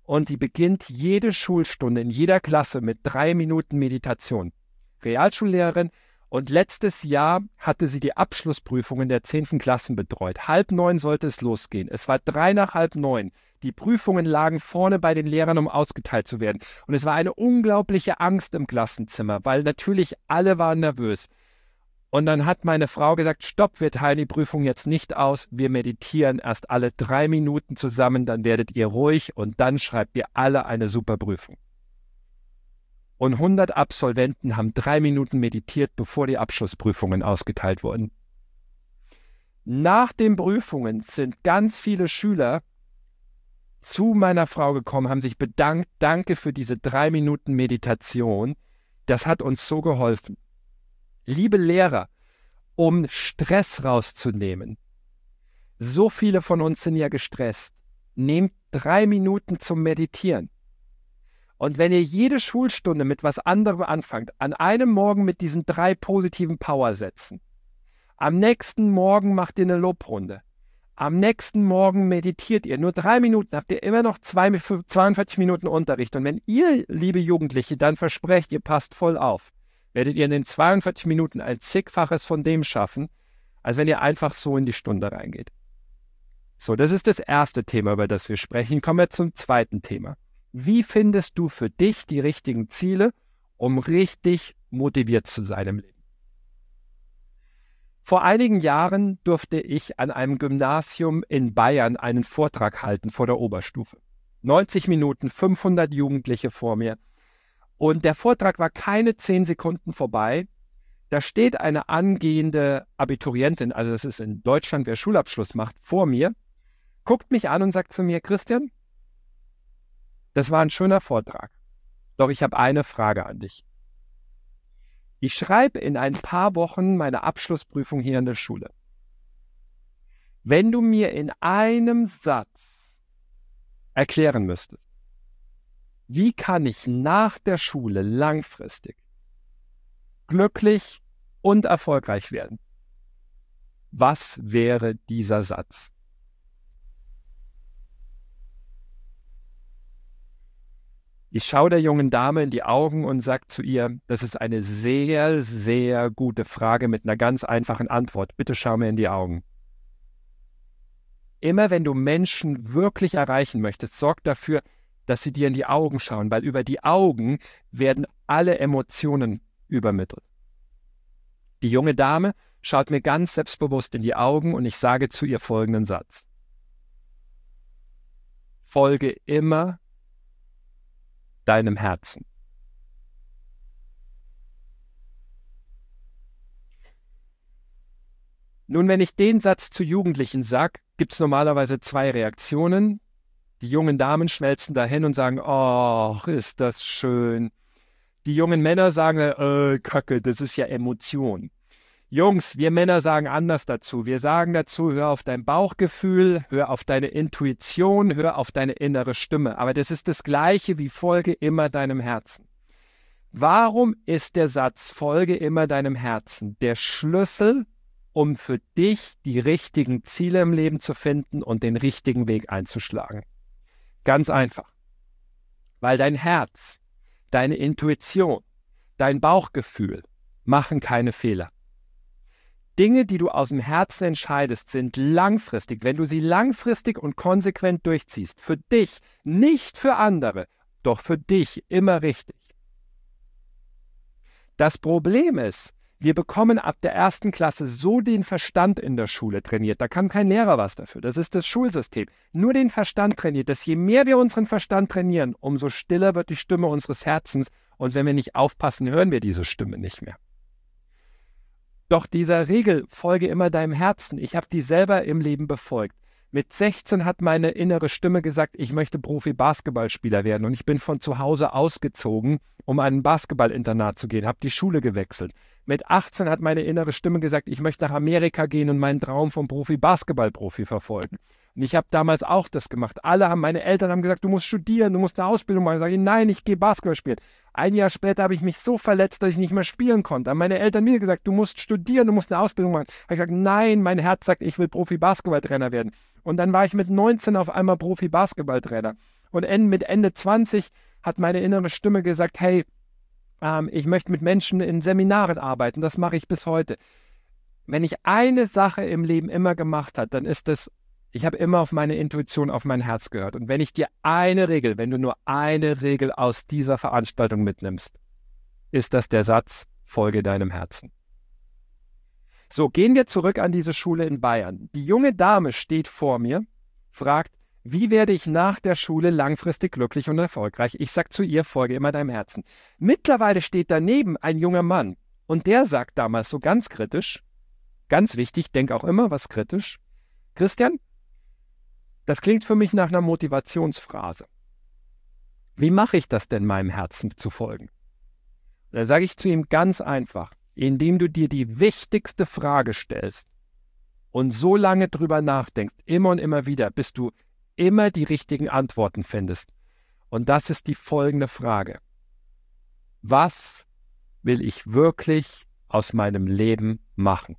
und die beginnt jede Schulstunde in jeder Klasse mit 3 Minuten Meditation. Realschullehrerin, und letztes Jahr hatte sie die Abschlussprüfungen der 10. Klassen betreut. 8:30 sollte es losgehen. Es war 3 nach 8:30. Die Prüfungen lagen vorne bei den Lehrern, um ausgeteilt zu werden. Und es war eine unglaubliche Angst im Klassenzimmer, weil natürlich alle waren nervös. Und dann hat meine Frau gesagt, stopp, wir teilen die Prüfung jetzt nicht aus. Wir meditieren erst alle 3 Minuten zusammen, dann werdet ihr ruhig und dann schreibt ihr alle eine super Prüfung. Und 100 Absolventen haben 3 Minuten meditiert, bevor die Abschlussprüfungen ausgeteilt wurden. Nach den Prüfungen sind ganz viele Schüler zu meiner Frau gekommen, haben sich bedankt, danke für diese 3 Minuten Meditation, das hat uns so geholfen. Liebe Lehrer, um Stress rauszunehmen, so viele von uns sind ja gestresst, nehmt 3 Minuten zum Meditieren. Und wenn ihr jede Schulstunde mit was anderem anfangt, an einem Morgen mit diesen 3 positiven Powersätzen, am nächsten Morgen macht ihr eine Lobrunde, am nächsten Morgen meditiert ihr, nur 3 Minuten, habt ihr immer noch 42 Minuten Unterricht. Und wenn ihr, liebe Jugendliche, dann versprecht, ihr passt voll auf, werdet ihr in den 42 Minuten ein zigfaches von dem schaffen, als wenn ihr einfach so in die Stunde reingeht. So, das ist das erste Thema, über das wir sprechen. Kommen wir zum zweiten Thema. Wie findest du für dich die richtigen Ziele, um richtig motiviert zu sein im Leben? Vor einigen Jahren durfte ich an einem Gymnasium in Bayern einen Vortrag halten vor der Oberstufe. 90 Minuten, 500 Jugendliche vor mir. Und der Vortrag war keine 10 Sekunden vorbei. Da steht eine angehende Abiturientin, also das ist in Deutschland, wer Schulabschluss macht, vor mir, guckt mich an und sagt zu mir, Christian, das war ein schöner Vortrag, doch ich habe eine Frage an dich. Ich schreibe in ein paar Wochen meine Abschlussprüfung hier in der Schule. Wenn du mir in einem Satz erklären müsstest, wie kann ich nach der Schule langfristig glücklich und erfolgreich werden? Was wäre dieser Satz? Ich schaue der jungen Dame in die Augen und sage zu ihr, das ist eine sehr, sehr gute Frage mit einer ganz einfachen Antwort. Bitte schau mir in die Augen. Immer wenn du Menschen wirklich erreichen möchtest, sorg dafür, dass sie dir in die Augen schauen, weil über die Augen werden alle Emotionen übermittelt. Die junge Dame schaut mir ganz selbstbewusst in die Augen und ich sage zu ihr folgenden Satz. Folge immer deinem Herzen. Nun, wenn ich den Satz zu Jugendlichen sage, gibt es normalerweise 2 Reaktionen. Die jungen Damen schmelzen dahin und sagen, oh, ist das schön. Die jungen Männer sagen, Kacke, das ist ja Emotion. Jungs, wir Männer sagen anders dazu. Wir sagen dazu, hör auf dein Bauchgefühl, hör auf deine Intuition, hör auf deine innere Stimme. Aber das ist das Gleiche wie folge immer deinem Herzen. Warum ist der Satz folge immer deinem Herzen der Schlüssel, um für dich die richtigen Ziele im Leben zu finden und den richtigen Weg einzuschlagen? Ganz einfach. Weil dein Herz, deine Intuition, dein Bauchgefühl machen keine Fehler. Dinge, die du aus dem Herzen entscheidest, sind langfristig, wenn du sie langfristig und konsequent durchziehst, für dich, nicht für andere, doch für dich immer richtig. Das Problem ist, wir bekommen ab der 1. Klasse so den Verstand in der Schule trainiert, da kann kein Lehrer was dafür, das ist das Schulsystem, nur den Verstand trainiert, dass je mehr wir unseren Verstand trainieren, umso stiller wird die Stimme unseres Herzens und wenn wir nicht aufpassen, hören wir diese Stimme nicht mehr. Doch dieser Regel, folge immer deinem Herzen, ich habe die selber im Leben befolgt. Mit 16 hat meine innere Stimme gesagt, ich möchte Profi-Basketballspieler werden und ich bin von zu Hause ausgezogen, um an ein Basketballinternat zu gehen, habe die Schule gewechselt. Mit 18 hat meine innere Stimme gesagt, ich möchte nach Amerika gehen und meinen Traum vom Profi-Basketball-Profi verfolgen. Und ich habe damals auch das gemacht. Meine Eltern haben gesagt, du musst studieren, du musst eine Ausbildung machen. Ich sage, nein, ich gehe Basketball spielen. Ein Jahr später habe ich mich so verletzt, dass ich nicht mehr spielen konnte. Haben meine Eltern mir gesagt, du musst studieren, du musst eine Ausbildung machen. Habe ich gesagt, nein, mein Herz sagt, ich will Profi-Basketballtrainer werden. Und dann war ich mit 19 auf einmal Profi-Basketballtrainer. Und mit Ende 20 hat meine innere Stimme gesagt, hey, ich möchte mit Menschen in Seminaren arbeiten, das mache ich bis heute. Wenn ich eine Sache im Leben immer gemacht habe, dann ist es, ich habe immer auf meine Intuition, auf mein Herz gehört. Und wenn ich dir wenn du nur eine Regel aus dieser Veranstaltung mitnimmst, ist das der Satz, folge deinem Herzen. So, gehen wir zurück an diese Schule in Bayern. Die junge Dame steht vor mir, fragt, wie werde ich nach der Schule langfristig glücklich und erfolgreich? Ich sage zu ihr, folge immer deinem Herzen. Mittlerweile steht daneben ein junger Mann und der sagt damals so ganz kritisch, ganz wichtig, denk auch immer was kritisch, Christian, das klingt für mich nach einer Motivationsphrase. Wie mache ich das denn, meinem Herzen zu folgen? Und dann sage ich zu ihm ganz einfach, indem du dir die wichtigste Frage stellst und so lange drüber nachdenkst, immer und immer wieder, bis du immer die richtigen Antworten findest. Und das ist die folgende Frage. Was will ich wirklich aus meinem Leben machen?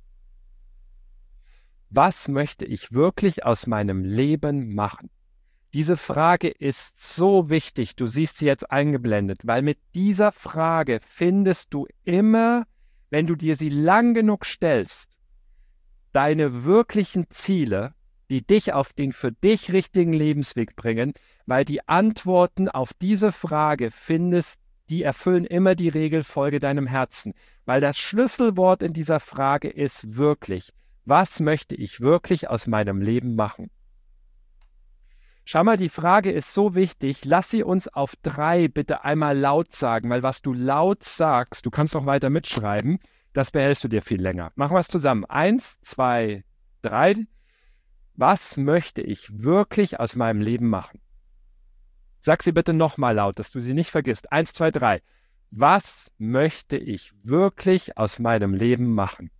Was möchte ich wirklich aus meinem Leben machen? Diese Frage ist so wichtig, du siehst sie jetzt eingeblendet, weil mit dieser Frage findest du immer, wenn du dir sie lang genug stellst, deine wirklichen Ziele, die dich auf den für dich richtigen Lebensweg bringen, weil die Antworten auf diese Frage findest, die erfüllen immer die Regel, folge deinem Herzen. Weil das Schlüsselwort in dieser Frage ist wirklich, was möchte ich wirklich aus meinem Leben machen? Schau mal, die Frage ist so wichtig, lass sie uns auf 3 bitte einmal laut sagen, weil was du laut sagst, du kannst auch weiter mitschreiben, das behältst du dir viel länger. Machen wir es zusammen. 1, 2, 3. Was möchte ich wirklich aus meinem Leben machen? Sag sie bitte nochmal laut, dass du sie nicht vergisst. 1, 2, 3. Was möchte ich wirklich aus meinem Leben machen?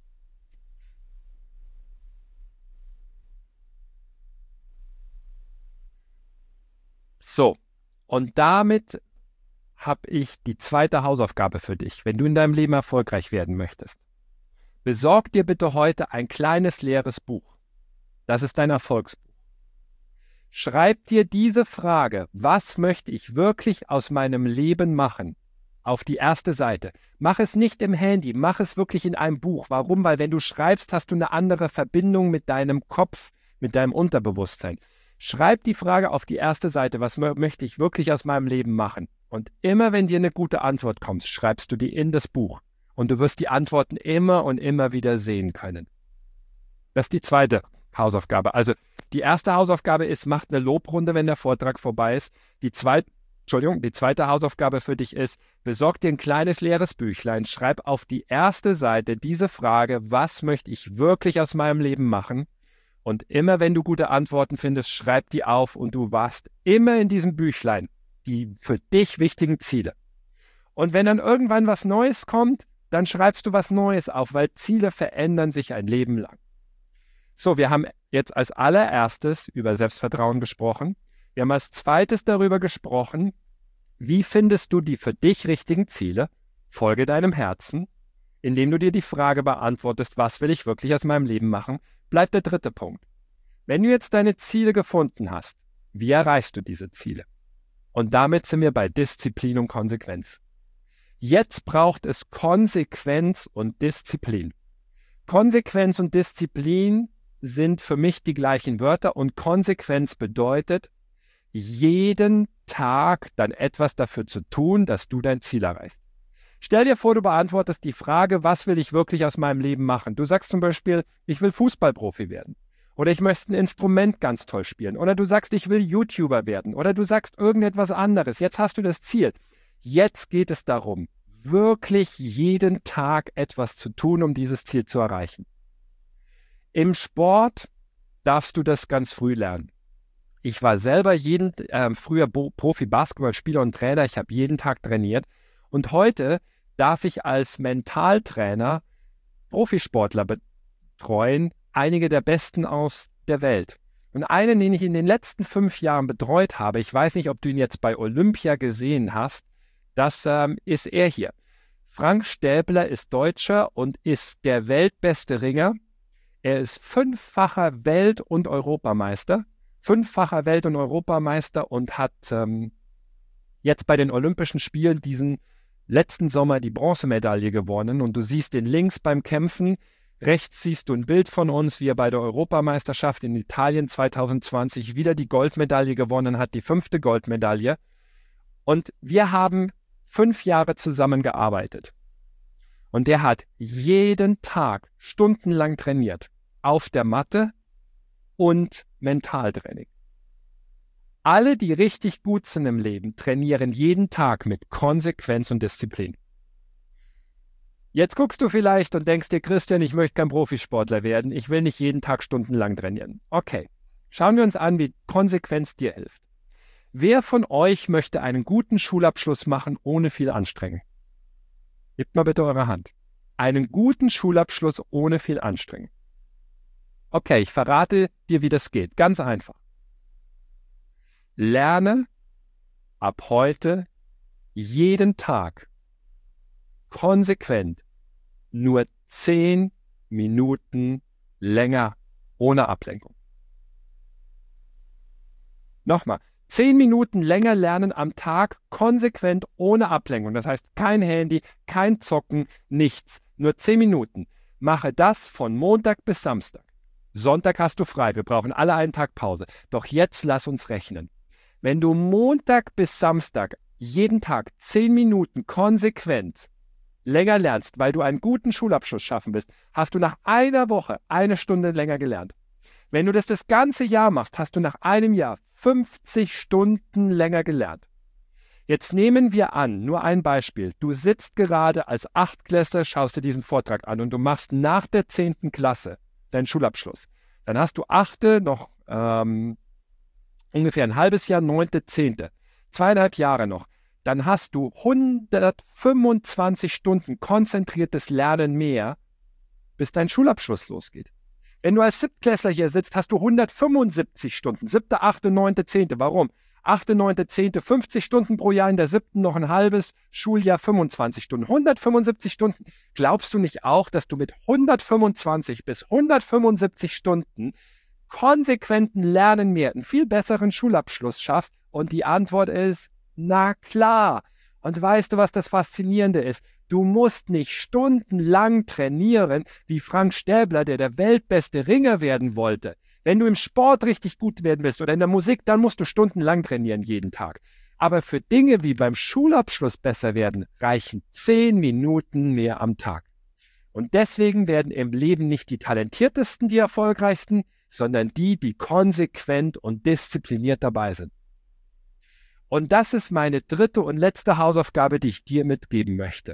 So, und damit habe ich die zweite Hausaufgabe für dich, wenn du in deinem Leben erfolgreich werden möchtest. Besorg dir bitte heute ein kleines leeres Buch. Das ist dein Erfolgsbuch. Schreib dir diese Frage, was möchte ich wirklich aus meinem Leben machen, auf die erste Seite. Mach es nicht im Handy, mach es wirklich in einem Buch. Warum? Weil wenn du schreibst, hast du eine andere Verbindung mit deinem Kopf, mit deinem Unterbewusstsein. Schreib die Frage auf die erste Seite, was möchte ich wirklich aus meinem Leben machen? Und immer wenn dir eine gute Antwort kommt, schreibst du die in das Buch. Und du wirst die Antworten immer und immer wieder sehen können. Das ist die zweite Hausaufgabe. Also die erste Hausaufgabe ist, mach eine Lobrunde, wenn der Vortrag vorbei ist. Die zweite Hausaufgabe für dich ist, besorg dir ein kleines leeres Büchlein, schreib auf die erste Seite diese Frage, was möchte ich wirklich aus meinem Leben machen? Und immer wenn du gute Antworten findest, schreib die auf und du warst immer in diesem Büchlein die für dich wichtigen Ziele. Und wenn dann irgendwann was Neues kommt, dann schreibst du was Neues auf, weil Ziele verändern sich ein Leben lang. So, wir haben jetzt als allererstes über Selbstvertrauen gesprochen. Wir haben als zweites darüber gesprochen, wie findest du die für dich richtigen Ziele? Folge deinem Herzen, indem du dir die Frage beantwortest, was will ich wirklich aus meinem Leben machen? Bleibt der dritte Punkt. Wenn du jetzt deine Ziele gefunden hast, wie erreichst du diese Ziele? Und damit sind wir bei Disziplin und Konsequenz. Jetzt braucht es Konsequenz und Disziplin. Konsequenz und Disziplin sind für mich die gleichen Wörter und Konsequenz bedeutet, jeden Tag dann etwas dafür zu tun, dass du dein Ziel erreichst. Stell dir vor, du beantwortest die Frage, was will ich wirklich aus meinem Leben machen? Du sagst zum Beispiel, ich will Fußballprofi werden. Oder ich möchte ein Instrument ganz toll spielen. Oder du sagst, ich will YouTuber werden. Oder du sagst irgendetwas anderes. Jetzt hast du das Ziel. Jetzt geht es darum, wirklich jeden Tag etwas zu tun, um dieses Ziel zu erreichen. Im Sport darfst du das ganz früh lernen. Ich war selber früher Profi-Basketballspieler und Trainer. Ich habe jeden Tag trainiert. Und heute darf ich als Mentaltrainer Profisportler betreuen, einige der Besten aus der Welt. Und einen, den ich in den letzten 5 Jahren betreut habe, ich weiß nicht, ob du ihn jetzt bei Olympia gesehen hast, das ist er hier. Frank Stäbler ist Deutscher und ist der weltbeste Ringer. Er ist 5-facher Welt- und Europameister 5-facher Welt- und Europameister und hat jetzt bei den Olympischen Spielen diesen letzten Sommer die Bronzemedaille gewonnen. Und du siehst ihn links beim Kämpfen, rechts siehst du ein Bild von uns, wie er bei der Europameisterschaft in Italien 2020 wieder die Goldmedaille gewonnen hat, die 5. Goldmedaille. Und wir haben 5 Jahre zusammengearbeitet. Und der hat jeden Tag stundenlang trainiert, auf der Matte und Mentaltraining. Alle, die richtig gut sind im Leben, trainieren jeden Tag mit Konsequenz und Disziplin. Jetzt guckst du vielleicht und denkst dir, Christian, ich möchte kein Profisportler werden, ich will nicht jeden Tag stundenlang trainieren. Okay, schauen wir uns an, wie Konsequenz dir hilft. Wer von euch möchte einen guten Schulabschluss machen, ohne viel Anstrengung? Gebt mal bitte eure Hand. Einen guten Schulabschluss ohne viel Anstrengung. Okay, ich verrate dir, wie das geht. Ganz einfach. Lerne ab heute jeden Tag konsequent nur 10 Minuten länger ohne Ablenkung. Nochmal, 10 Minuten länger lernen am Tag, konsequent ohne Ablenkung. Das heißt, kein Handy, kein Zocken, nichts. Nur 10 Minuten. Mache das von Montag bis Samstag. Sonntag hast du frei. Wir brauchen alle einen Tag Pause. Doch jetzt lass uns rechnen. Wenn du Montag bis Samstag jeden Tag 10 Minuten konsequent länger lernst, weil du einen guten Schulabschluss schaffen willst, hast du nach einer Woche 1 Stunde länger gelernt. Wenn du das ganze Jahr machst, hast du nach einem Jahr 50 Stunden länger gelernt. Jetzt nehmen wir an, nur ein Beispiel. Du sitzt gerade als Achtklässler, schaust dir diesen Vortrag an und du machst nach der 10. Klasse deinen Schulabschluss. Dann hast du 8. noch ungefähr ein halbes Jahr, 9., 10. 2,5 Jahre noch. Dann hast du 125 Stunden konzentriertes Lernen mehr, bis dein Schulabschluss losgeht. Wenn du als Siebtklässler hier sitzt, hast du 175 Stunden. 7., 8., 9., 10. Warum? 8., 9., 10., 50 Stunden pro Jahr, in der 7. noch ein halbes Schuljahr 25 Stunden. 175 Stunden. Glaubst du nicht auch, dass du mit 125 bis 175 Stunden konsequenten Lernen mehr einen viel besseren Schulabschluss schaffst? Und die Antwort ist, na klar. Und weißt du, was das Faszinierende ist? Du musst nicht stundenlang trainieren, wie Frank Stäbler, der weltbeste Ringer werden wollte. Wenn du im Sport richtig gut werden willst oder in der Musik, dann musst du stundenlang trainieren jeden Tag. Aber für Dinge wie beim Schulabschluss besser werden, reichen 10 Minuten mehr am Tag. Und deswegen werden im Leben nicht die Talentiertesten die erfolgreichsten, sondern die konsequent und diszipliniert dabei sind. Und das ist meine 3. und letzte Hausaufgabe, die ich dir mitgeben möchte.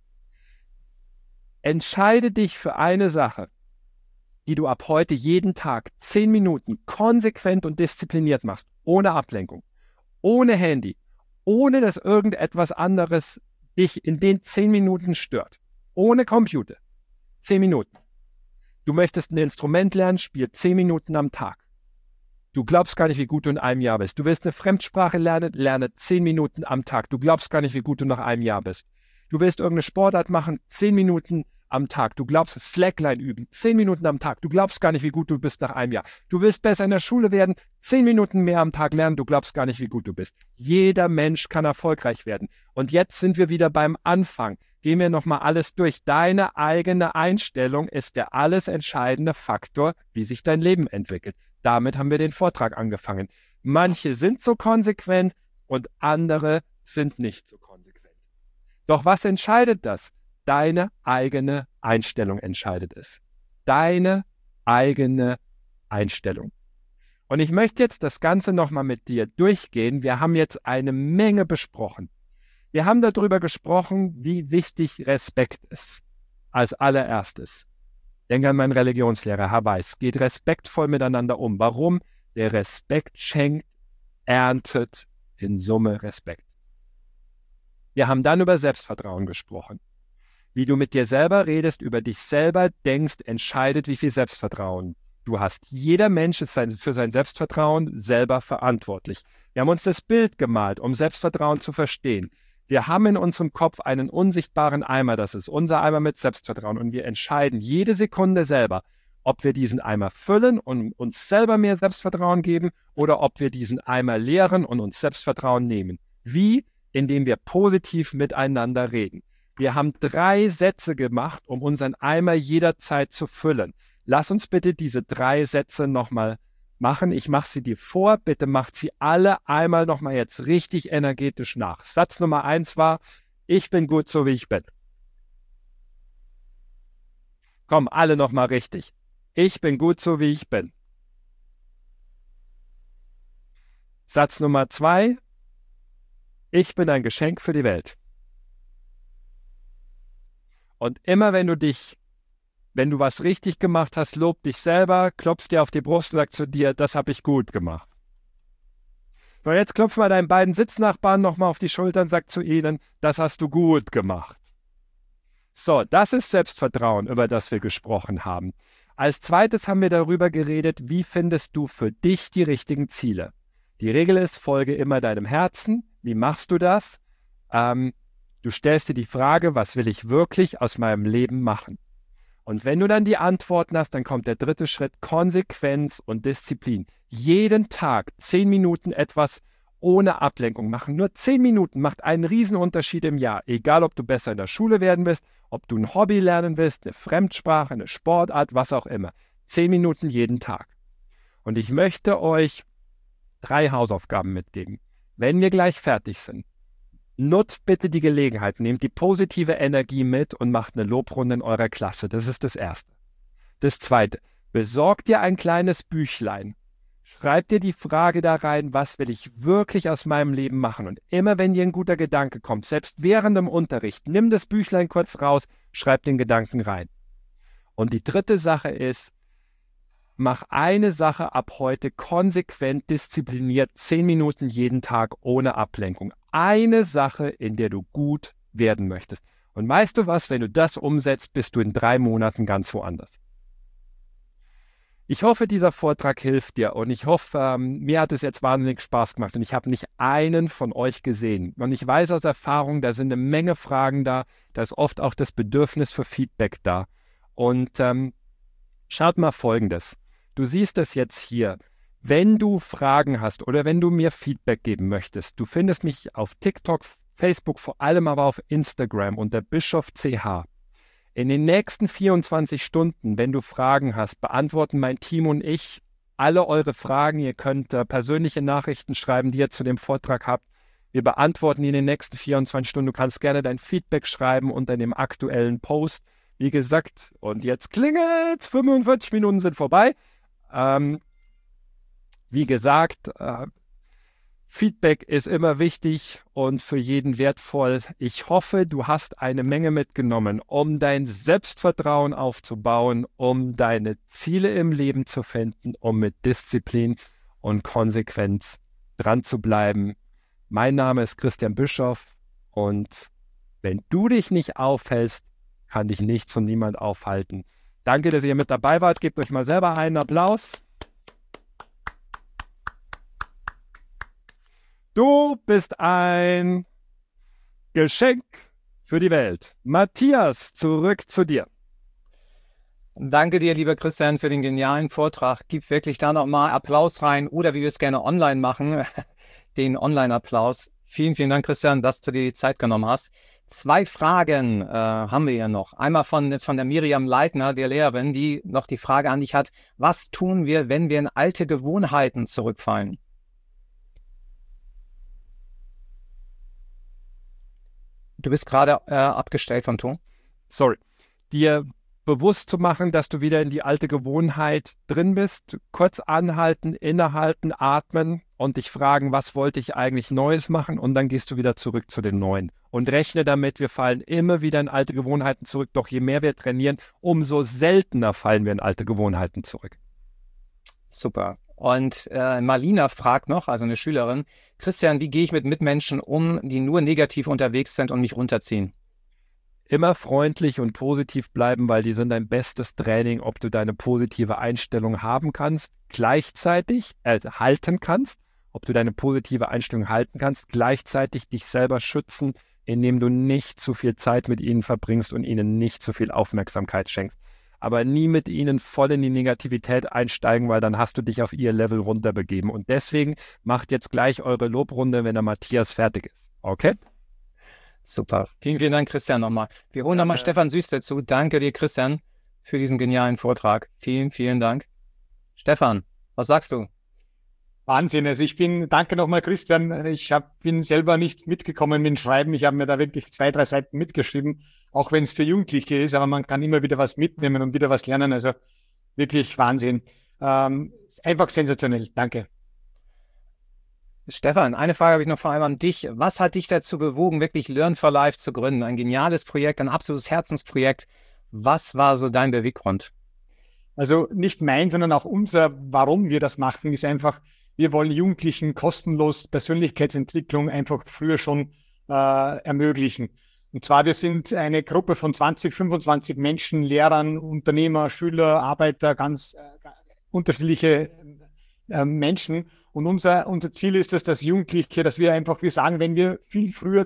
Entscheide dich für eine Sache, die du ab heute jeden Tag 10 Minuten konsequent und diszipliniert machst, ohne Ablenkung, ohne Handy, ohne dass irgendetwas anderes dich in den 10 Minuten stört, ohne Computer. 10 Minuten. Du möchtest ein Instrument lernen, spiel 10 Minuten am Tag. Du glaubst gar nicht, wie gut du in einem Jahr bist. Du willst eine Fremdsprache lernen, lerne 10 Minuten am Tag. Du glaubst gar nicht, wie gut du nach einem Jahr bist. Du willst irgendeine Sportart machen, 10 Minuten am Tag. Du glaubst, Slackline üben, 10 Minuten am Tag. Du glaubst gar nicht, wie gut du bist nach einem Jahr. Du willst besser in der Schule werden, 10 Minuten mehr am Tag lernen. Du glaubst gar nicht, wie gut du bist. Jeder Mensch kann erfolgreich werden. Und jetzt sind wir wieder beim Anfang. Gehen wir nochmal alles durch. Deine eigene Einstellung ist der alles entscheidende Faktor, wie sich dein Leben entwickelt. Damit haben wir den Vortrag angefangen. Manche sind so konsequent und andere sind nicht so konsequent. Doch was entscheidet das? Deine eigene Einstellung entscheidet es. Deine eigene Einstellung. Und ich möchte jetzt das Ganze nochmal mit dir durchgehen. Wir haben jetzt eine Menge besprochen. Wir haben darüber gesprochen, wie wichtig Respekt ist. Als allererstes. Denke an meinen Religionslehrer, Herr Weiß. Geht respektvoll miteinander um. Warum? Der Respekt schenkt, erntet in Summe Respekt. Wir haben dann über Selbstvertrauen gesprochen. Wie du mit dir selber redest, über dich selber denkst, entscheidet, wie viel Selbstvertrauen du hast. Jeder Mensch ist für sein Selbstvertrauen selber verantwortlich. Wir haben uns das Bild gemalt, um Selbstvertrauen zu verstehen. Wir haben in unserem Kopf einen unsichtbaren Eimer, das ist unser Eimer mit Selbstvertrauen und wir entscheiden jede Sekunde selber, Ob wir diesen Eimer füllen und uns selber mehr Selbstvertrauen geben oder ob wir diesen Eimer leeren und uns Selbstvertrauen nehmen. Wie? Indem wir positiv miteinander reden. Wir haben 3 Sätze gemacht, um unseren Eimer jederzeit zu füllen. Lass uns bitte diese 3 Sätze nochmal machen. Ich mache sie dir vor. Bitte macht sie alle einmal nochmal jetzt richtig energetisch nach. Satz Nummer 1 war, ich bin gut so wie ich bin. Komm, alle nochmal richtig. Ich bin gut so wie ich bin. Satz Nummer 2. Ich bin ein Geschenk für die Welt. Und immer wenn du was richtig gemacht hast, lob dich selber, klopf dir auf die Brust und sag zu dir, das habe ich gut gemacht. So, jetzt klopf mal deinen beiden Sitznachbarn nochmal auf die Schultern und sag zu ihnen, das hast du gut gemacht. So, das ist Selbstvertrauen, über das wir gesprochen haben. Als zweites haben wir darüber geredet, wie findest du für dich die richtigen Ziele. Die Regel ist, folge immer deinem Herzen. Wie machst du das? Du stellst dir die Frage, was will ich wirklich aus meinem Leben machen? Und wenn du dann die Antworten hast, dann kommt der 3. Schritt, Konsequenz und Disziplin. Jeden Tag 10 Minuten etwas ohne Ablenkung machen. Nur 10 Minuten macht einen Riesenunterschied im Jahr. Egal, ob du besser in der Schule werden willst, ob du ein Hobby lernen willst, eine Fremdsprache, eine Sportart, was auch immer. 10 Minuten jeden Tag. Und ich möchte euch 3 Hausaufgaben mitgeben. Wenn wir gleich fertig sind, nutzt bitte die Gelegenheit, nehmt die positive Energie mit und macht eine Lobrunde in eurer Klasse. Das ist das Erste. Das Zweite, besorgt dir ein kleines Büchlein. Schreibt dir die Frage da rein, was will ich wirklich aus meinem Leben machen? Und immer wenn dir ein guter Gedanke kommt, selbst während dem Unterricht, nimm das Büchlein kurz raus, schreib den Gedanken rein. Und die 3. Sache ist, mach eine Sache ab heute konsequent, diszipliniert, 10 Minuten jeden Tag ohne Ablenkung. Eine Sache, in der du gut werden möchtest. Und weißt du was, wenn du das umsetzt, bist du in 3 Monaten ganz woanders. Ich hoffe, dieser Vortrag hilft dir und ich hoffe, mir hat es jetzt wahnsinnig Spaß gemacht und ich habe nicht einen von euch gesehen. Und ich weiß aus Erfahrung, da sind eine Menge Fragen da, da ist oft auch das Bedürfnis für Feedback da. Und schaut mal Folgendes. Du siehst das jetzt hier. Wenn du Fragen hast oder wenn du mir Feedback geben möchtest, du findest mich auf TikTok, Facebook, vor allem aber auf Instagram unter Bischof.ch. In den nächsten 24 Stunden, wenn du Fragen hast, beantworten mein Team und ich alle eure Fragen. Ihr könnt persönliche Nachrichten schreiben, die ihr zu dem Vortrag habt. Wir beantworten die in den nächsten 24 Stunden. Du kannst gerne dein Feedback schreiben unter dem aktuellen Post. Wie gesagt, und jetzt klingelt's, 45 Minuten sind vorbei. Wie gesagt, Feedback ist immer wichtig und für jeden wertvoll. Ich hoffe, du hast eine Menge mitgenommen, um dein Selbstvertrauen aufzubauen, um deine Ziele im Leben zu finden, um mit Disziplin und Konsequenz dran zu bleiben. Mein Name ist Christian Bischof und wenn du dich nicht aufhältst, kann dich nichts und niemand aufhalten. Danke, dass ihr mit dabei wart. Gebt euch mal selber einen Applaus. Du bist ein Geschenk für die Welt. Matthias, zurück zu dir. Danke dir, lieber Christian, für den genialen Vortrag. Gib wirklich da nochmal Applaus rein oder wie wir es gerne online machen, den Online-Applaus. Vielen, vielen Dank, Christian, dass du dir die Zeit genommen hast. 2 Fragen haben wir hier noch. Einmal von der Miriam Leitner, der Lehrerin, die noch die Frage an dich hat, was tun wir, wenn wir in alte Gewohnheiten zurückfallen? Du bist gerade abgestellt vom Ton. Sorry. Dir bewusst zu machen, dass du wieder in die alte Gewohnheit drin bist. Kurz anhalten, innehalten, atmen und dich fragen, was wollte ich eigentlich Neues machen? Und dann gehst du wieder zurück zu den Neuen. Und rechne damit, wir fallen immer wieder in alte Gewohnheiten zurück. Doch je mehr wir trainieren, umso seltener fallen wir in alte Gewohnheiten zurück. Super. Und Marlina fragt noch, also eine Schülerin, Christian, wie gehe ich mit Mitmenschen um, die nur negativ unterwegs sind und mich runterziehen? Immer freundlich und positiv bleiben, weil die sind dein bestes Training, ob du deine positive Einstellung haben kannst, gleichzeitig halten kannst, ob du deine positive Einstellung halten kannst, gleichzeitig dich selber schützen, indem du nicht zu viel Zeit mit ihnen verbringst und ihnen nicht zu viel Aufmerksamkeit schenkst. aber nie mit ihnen voll in die Negativität einsteigen, weil dann hast du dich auf ihr Level runterbegeben. Und deswegen macht jetzt gleich eure Lobrunde, wenn der Matthias fertig ist. Okay? Super. Vielen, vielen Dank, Christian, nochmal. Wir holen nochmal Stefan Süß dazu. Danke dir, Christian, für diesen genialen Vortrag. Vielen, vielen Dank. Stefan, was sagst du? Wahnsinn. Also danke nochmal, Christian. Bin selber nicht mitgekommen mit dem Schreiben. Ich habe mir da wirklich 2, 3 Seiten mitgeschrieben, auch wenn es für Jugendliche ist, aber man kann immer wieder was mitnehmen und wieder was lernen. Also wirklich Wahnsinn. Einfach sensationell. Danke. Stefan, eine Frage habe ich noch vor allem an dich. Was hat dich dazu bewogen, wirklich Learn for Life zu gründen? Ein geniales Projekt, ein absolutes Herzensprojekt. Was war so dein Beweggrund? Also nicht mein, sondern auch unser, warum wir das machen, ist einfach, wir wollen Jugendlichen kostenlos Persönlichkeitsentwicklung einfach früher schon ermöglichen. Und zwar, wir sind eine Gruppe von 20, 25 Menschen, Lehrern, Unternehmer, Schüler, Arbeiter, ganz unterschiedliche Menschen. Und unser Ziel ist es, dass Jugendliche, dass wir sagen, wenn wir viel früher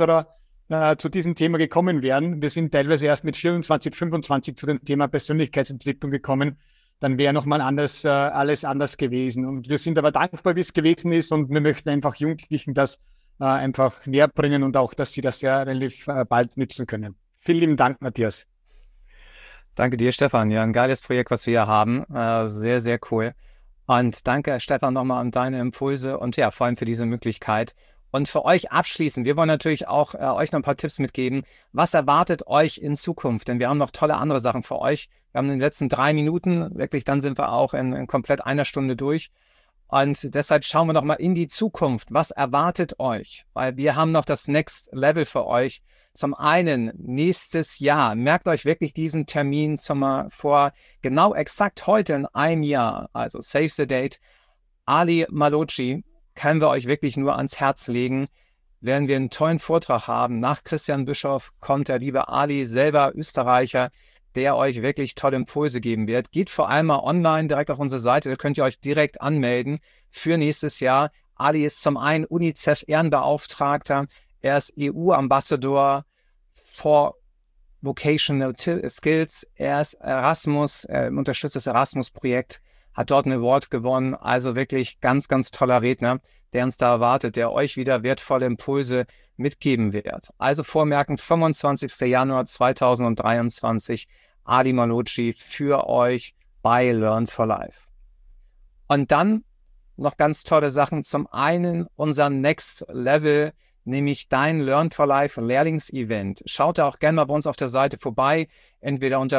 zu diesem Thema gekommen wären, wir sind teilweise erst mit 24, 25 zu dem Thema Persönlichkeitsentwicklung gekommen, dann wäre nochmal alles anders gewesen. Und wir sind aber dankbar, wie es gewesen ist, und wir möchten einfach Jugendlichen das einfach näher bringen und auch, dass sie das sehr relativ bald nützen können. Vielen lieben Dank, Matthias. Danke dir, Stefan. Ja, ein geiles Projekt, was wir hier haben. Sehr, sehr cool. Und danke, Stefan, nochmal an deine Impulse und ja, vor allem für diese Möglichkeit. Und für euch abschließend, wir wollen natürlich auch euch noch ein paar Tipps mitgeben. Was erwartet euch in Zukunft? Denn wir haben noch tolle andere Sachen für euch. Wir haben in den letzten 3 Minuten, wirklich, dann sind wir auch in komplett 1 Stunde durch. Und deshalb schauen wir noch mal in die Zukunft. Was erwartet euch? Weil wir haben noch das Next Level für euch. Zum einen nächstes Jahr. Merkt euch wirklich diesen Termin vor genau exakt heute in einem Jahr. Also save the date. Ali Malocci können wir euch wirklich nur ans Herz legen. Werden wir einen tollen Vortrag haben. Nach Christian Bischoff kommt der liebe Ali, selber Österreicher, der euch wirklich tolle Impulse geben wird. Geht vor allem mal online direkt auf unsere Seite, da könnt ihr euch direkt anmelden für nächstes Jahr. Ali ist zum einen UNICEF-Ehrenbeauftragter, er ist EU-Ambassador for Vocational Skills, er ist er unterstützt das Erasmus-Projekt, hat dort ein Award gewonnen, also wirklich ganz, ganz toller Redner, der uns da erwartet, der euch wieder wertvolle Impulse mitgeben wird. Also vormerken, 25. Januar 2023, Ali Malocci für euch bei Learn for Life. Und dann noch ganz tolle Sachen. Zum einen unser Next Level, nämlich dein Learn for Life Lehrlingsevent. Schaut da auch gerne mal bei uns auf der Seite vorbei, entweder unter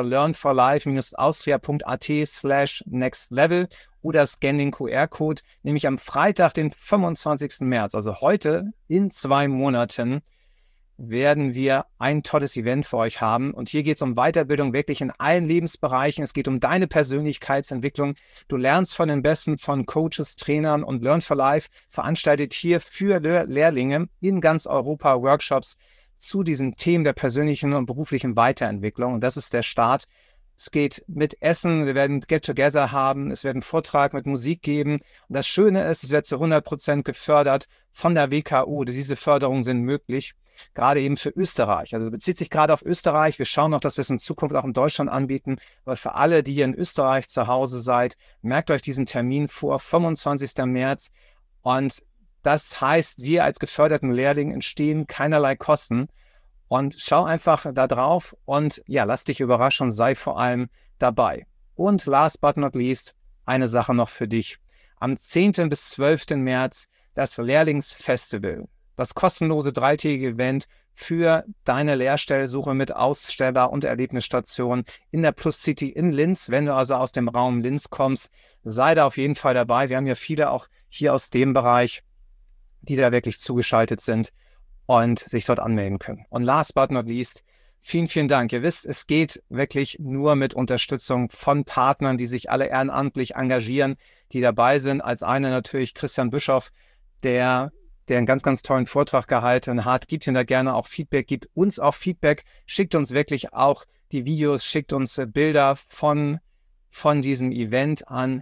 learnforlife-austria.at/nextlevel oder scan den QR-Code, nämlich am Freitag, den 25. März, also heute in 2 Monaten, werden wir ein tolles Event für euch haben. Und hier geht es um Weiterbildung wirklich in allen Lebensbereichen. Es geht um deine Persönlichkeitsentwicklung. Du lernst von den Besten, von Coaches, Trainern, und Learn for Life veranstaltet hier für Lehrlinge in ganz Europa Workshops zu diesen Themen der persönlichen und beruflichen Weiterentwicklung. Und das ist der Start. Es geht mit Essen, wir werden Get-Together haben, es wird einen Vortrag mit Musik geben. Und das Schöne ist, es wird zu 100% gefördert von der WKU. Diese Förderungen sind möglich, gerade eben für Österreich. Also bezieht sich gerade auf Österreich. Wir schauen noch, dass wir es in Zukunft auch in Deutschland anbieten. Aber für alle, die hier in Österreich zu Hause seid, merkt euch diesen Termin vor, 25. März. Und das heißt, dir als geförderten Lehrling entstehen keinerlei Kosten. Und schau einfach da drauf und ja, lass dich überraschen, sei vor allem dabei. Und last but not least, eine Sache noch für dich. Am 10. bis 12. März das Lehrlingsfestival. Das kostenlose 3-tägige Event für deine Lehrstellsuche mit Aussteller- und Erlebnisstation in der Plus City in Linz. Wenn du also aus dem Raum Linz kommst, sei da auf jeden Fall dabei. Wir haben ja viele auch hier aus dem Bereich, die da wirklich zugeschaltet sind und sich dort anmelden können. Und last but not least, vielen, vielen Dank. Ihr wisst, es geht wirklich nur mit Unterstützung von Partnern, die sich alle ehrenamtlich engagieren, die dabei sind. Als einer natürlich Christian Bischoff, der einen ganz, ganz tollen Vortrag gehalten hat. Gebt ihm da gerne auch Feedback, gibt uns auch Feedback, schickt uns wirklich auch die Videos, schickt uns Bilder von diesem Event an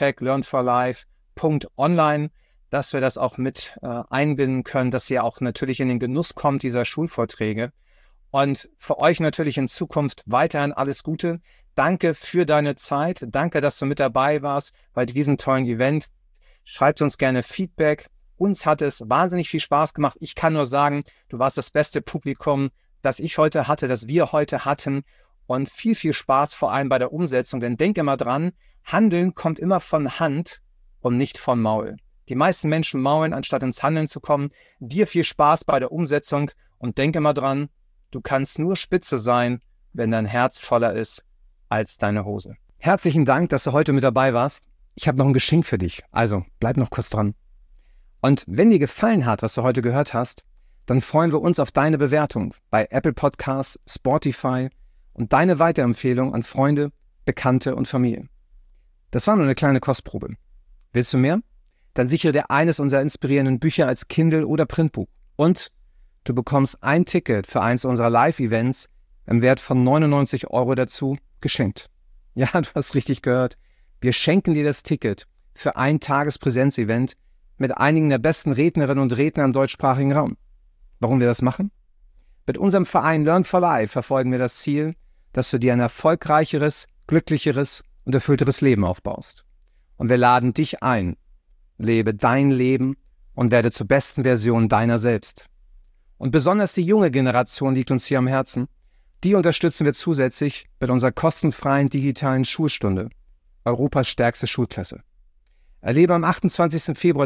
#learnforlife.online, dass wir das auch mit einbinden können, dass ihr auch natürlich in den Genuss kommt dieser Schulvorträge. Und für euch natürlich in Zukunft weiterhin alles Gute. danke für deine Zeit. Danke, dass du mit dabei warst bei diesem tollen Event. Schreibt uns gerne Feedback. Uns hat es wahnsinnig viel Spaß gemacht. Ich kann nur sagen, du warst das beste Publikum, das ich heute hatte, das wir heute hatten. Und viel, viel Spaß vor allem bei der Umsetzung. Denn denk immer dran, Handeln kommt immer von Hand und nicht vom Maul. Die meisten Menschen maulen, anstatt ins Handeln zu kommen. Dir viel Spaß bei der Umsetzung und denk immer dran, du kannst nur Spitze sein, wenn dein Herz voller ist als deine Hose. Herzlichen Dank, dass du heute mit dabei warst. Ich habe noch ein Geschenk für dich, also bleib noch kurz dran. Und wenn dir gefallen hat, was du heute gehört hast, dann freuen wir uns auf deine Bewertung bei Apple Podcasts, Spotify und deine Weiterempfehlung an Freunde, Bekannte und Familie. Das war nur eine kleine Kostprobe. Willst du mehr? Dann sichere dir eines unserer inspirierenden Bücher als Kindle oder Printbuch. Und du bekommst ein Ticket für eins unserer Live-Events im Wert von 99 € dazu geschenkt. Ja, du hast richtig gehört. Wir schenken dir das Ticket für ein Tagespräsenz-Event mit einigen der besten Rednerinnen und Redner im deutschsprachigen Raum. Warum wir das machen? Mit unserem Verein Learn for Life verfolgen wir das Ziel, dass du dir ein erfolgreicheres, glücklicheres und erfüllteres Leben aufbaust. Und wir laden dich ein. Lebe dein Leben und werde zur besten Version deiner selbst. Und besonders die junge Generation liegt uns hier am Herzen. Die unterstützen wir zusätzlich mit unserer kostenfreien digitalen Schulstunde, Europas stärkste Schulklasse. Erlebe am 28. Februar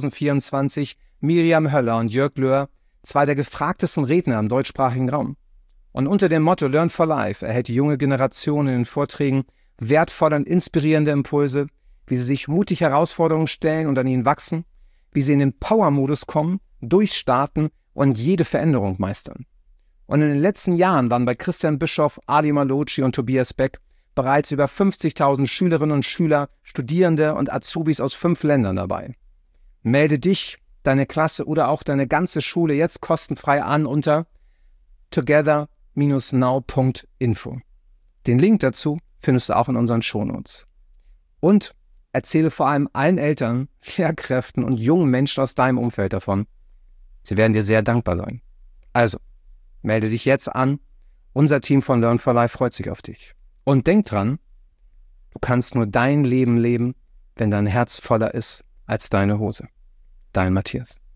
2024 Miriam Höller und Jörg Löhr, zwei der gefragtesten Redner im deutschsprachigen Raum. Und unter dem Motto Learn for Life erhält die junge Generation in den Vorträgen wertvolle und inspirierende Impulse, wie sie sich mutig Herausforderungen stellen und an ihnen wachsen, wie sie in den Power-Modus kommen, durchstarten und jede Veränderung meistern. Und in den letzten Jahren waren bei Christian Bischoff, Ali Malocci und Tobias Beck bereits über 50.000 Schülerinnen und Schüler, Studierende und Azubis aus 5 Ländern dabei. Melde dich, deine Klasse oder auch deine ganze Schule jetzt kostenfrei an unter together-now.info. Den Link dazu findest du auch in unseren Shownotes. Und erzähle vor allem allen Eltern, Lehrkräften und jungen Menschen aus deinem Umfeld davon. Sie werden dir sehr dankbar sein. Also, melde dich jetzt an. Unser Team von Learn for Life freut sich auf dich. Und denk dran, du kannst nur dein Leben leben, wenn dein Herz voller ist als deine Hose. Dein Matthias.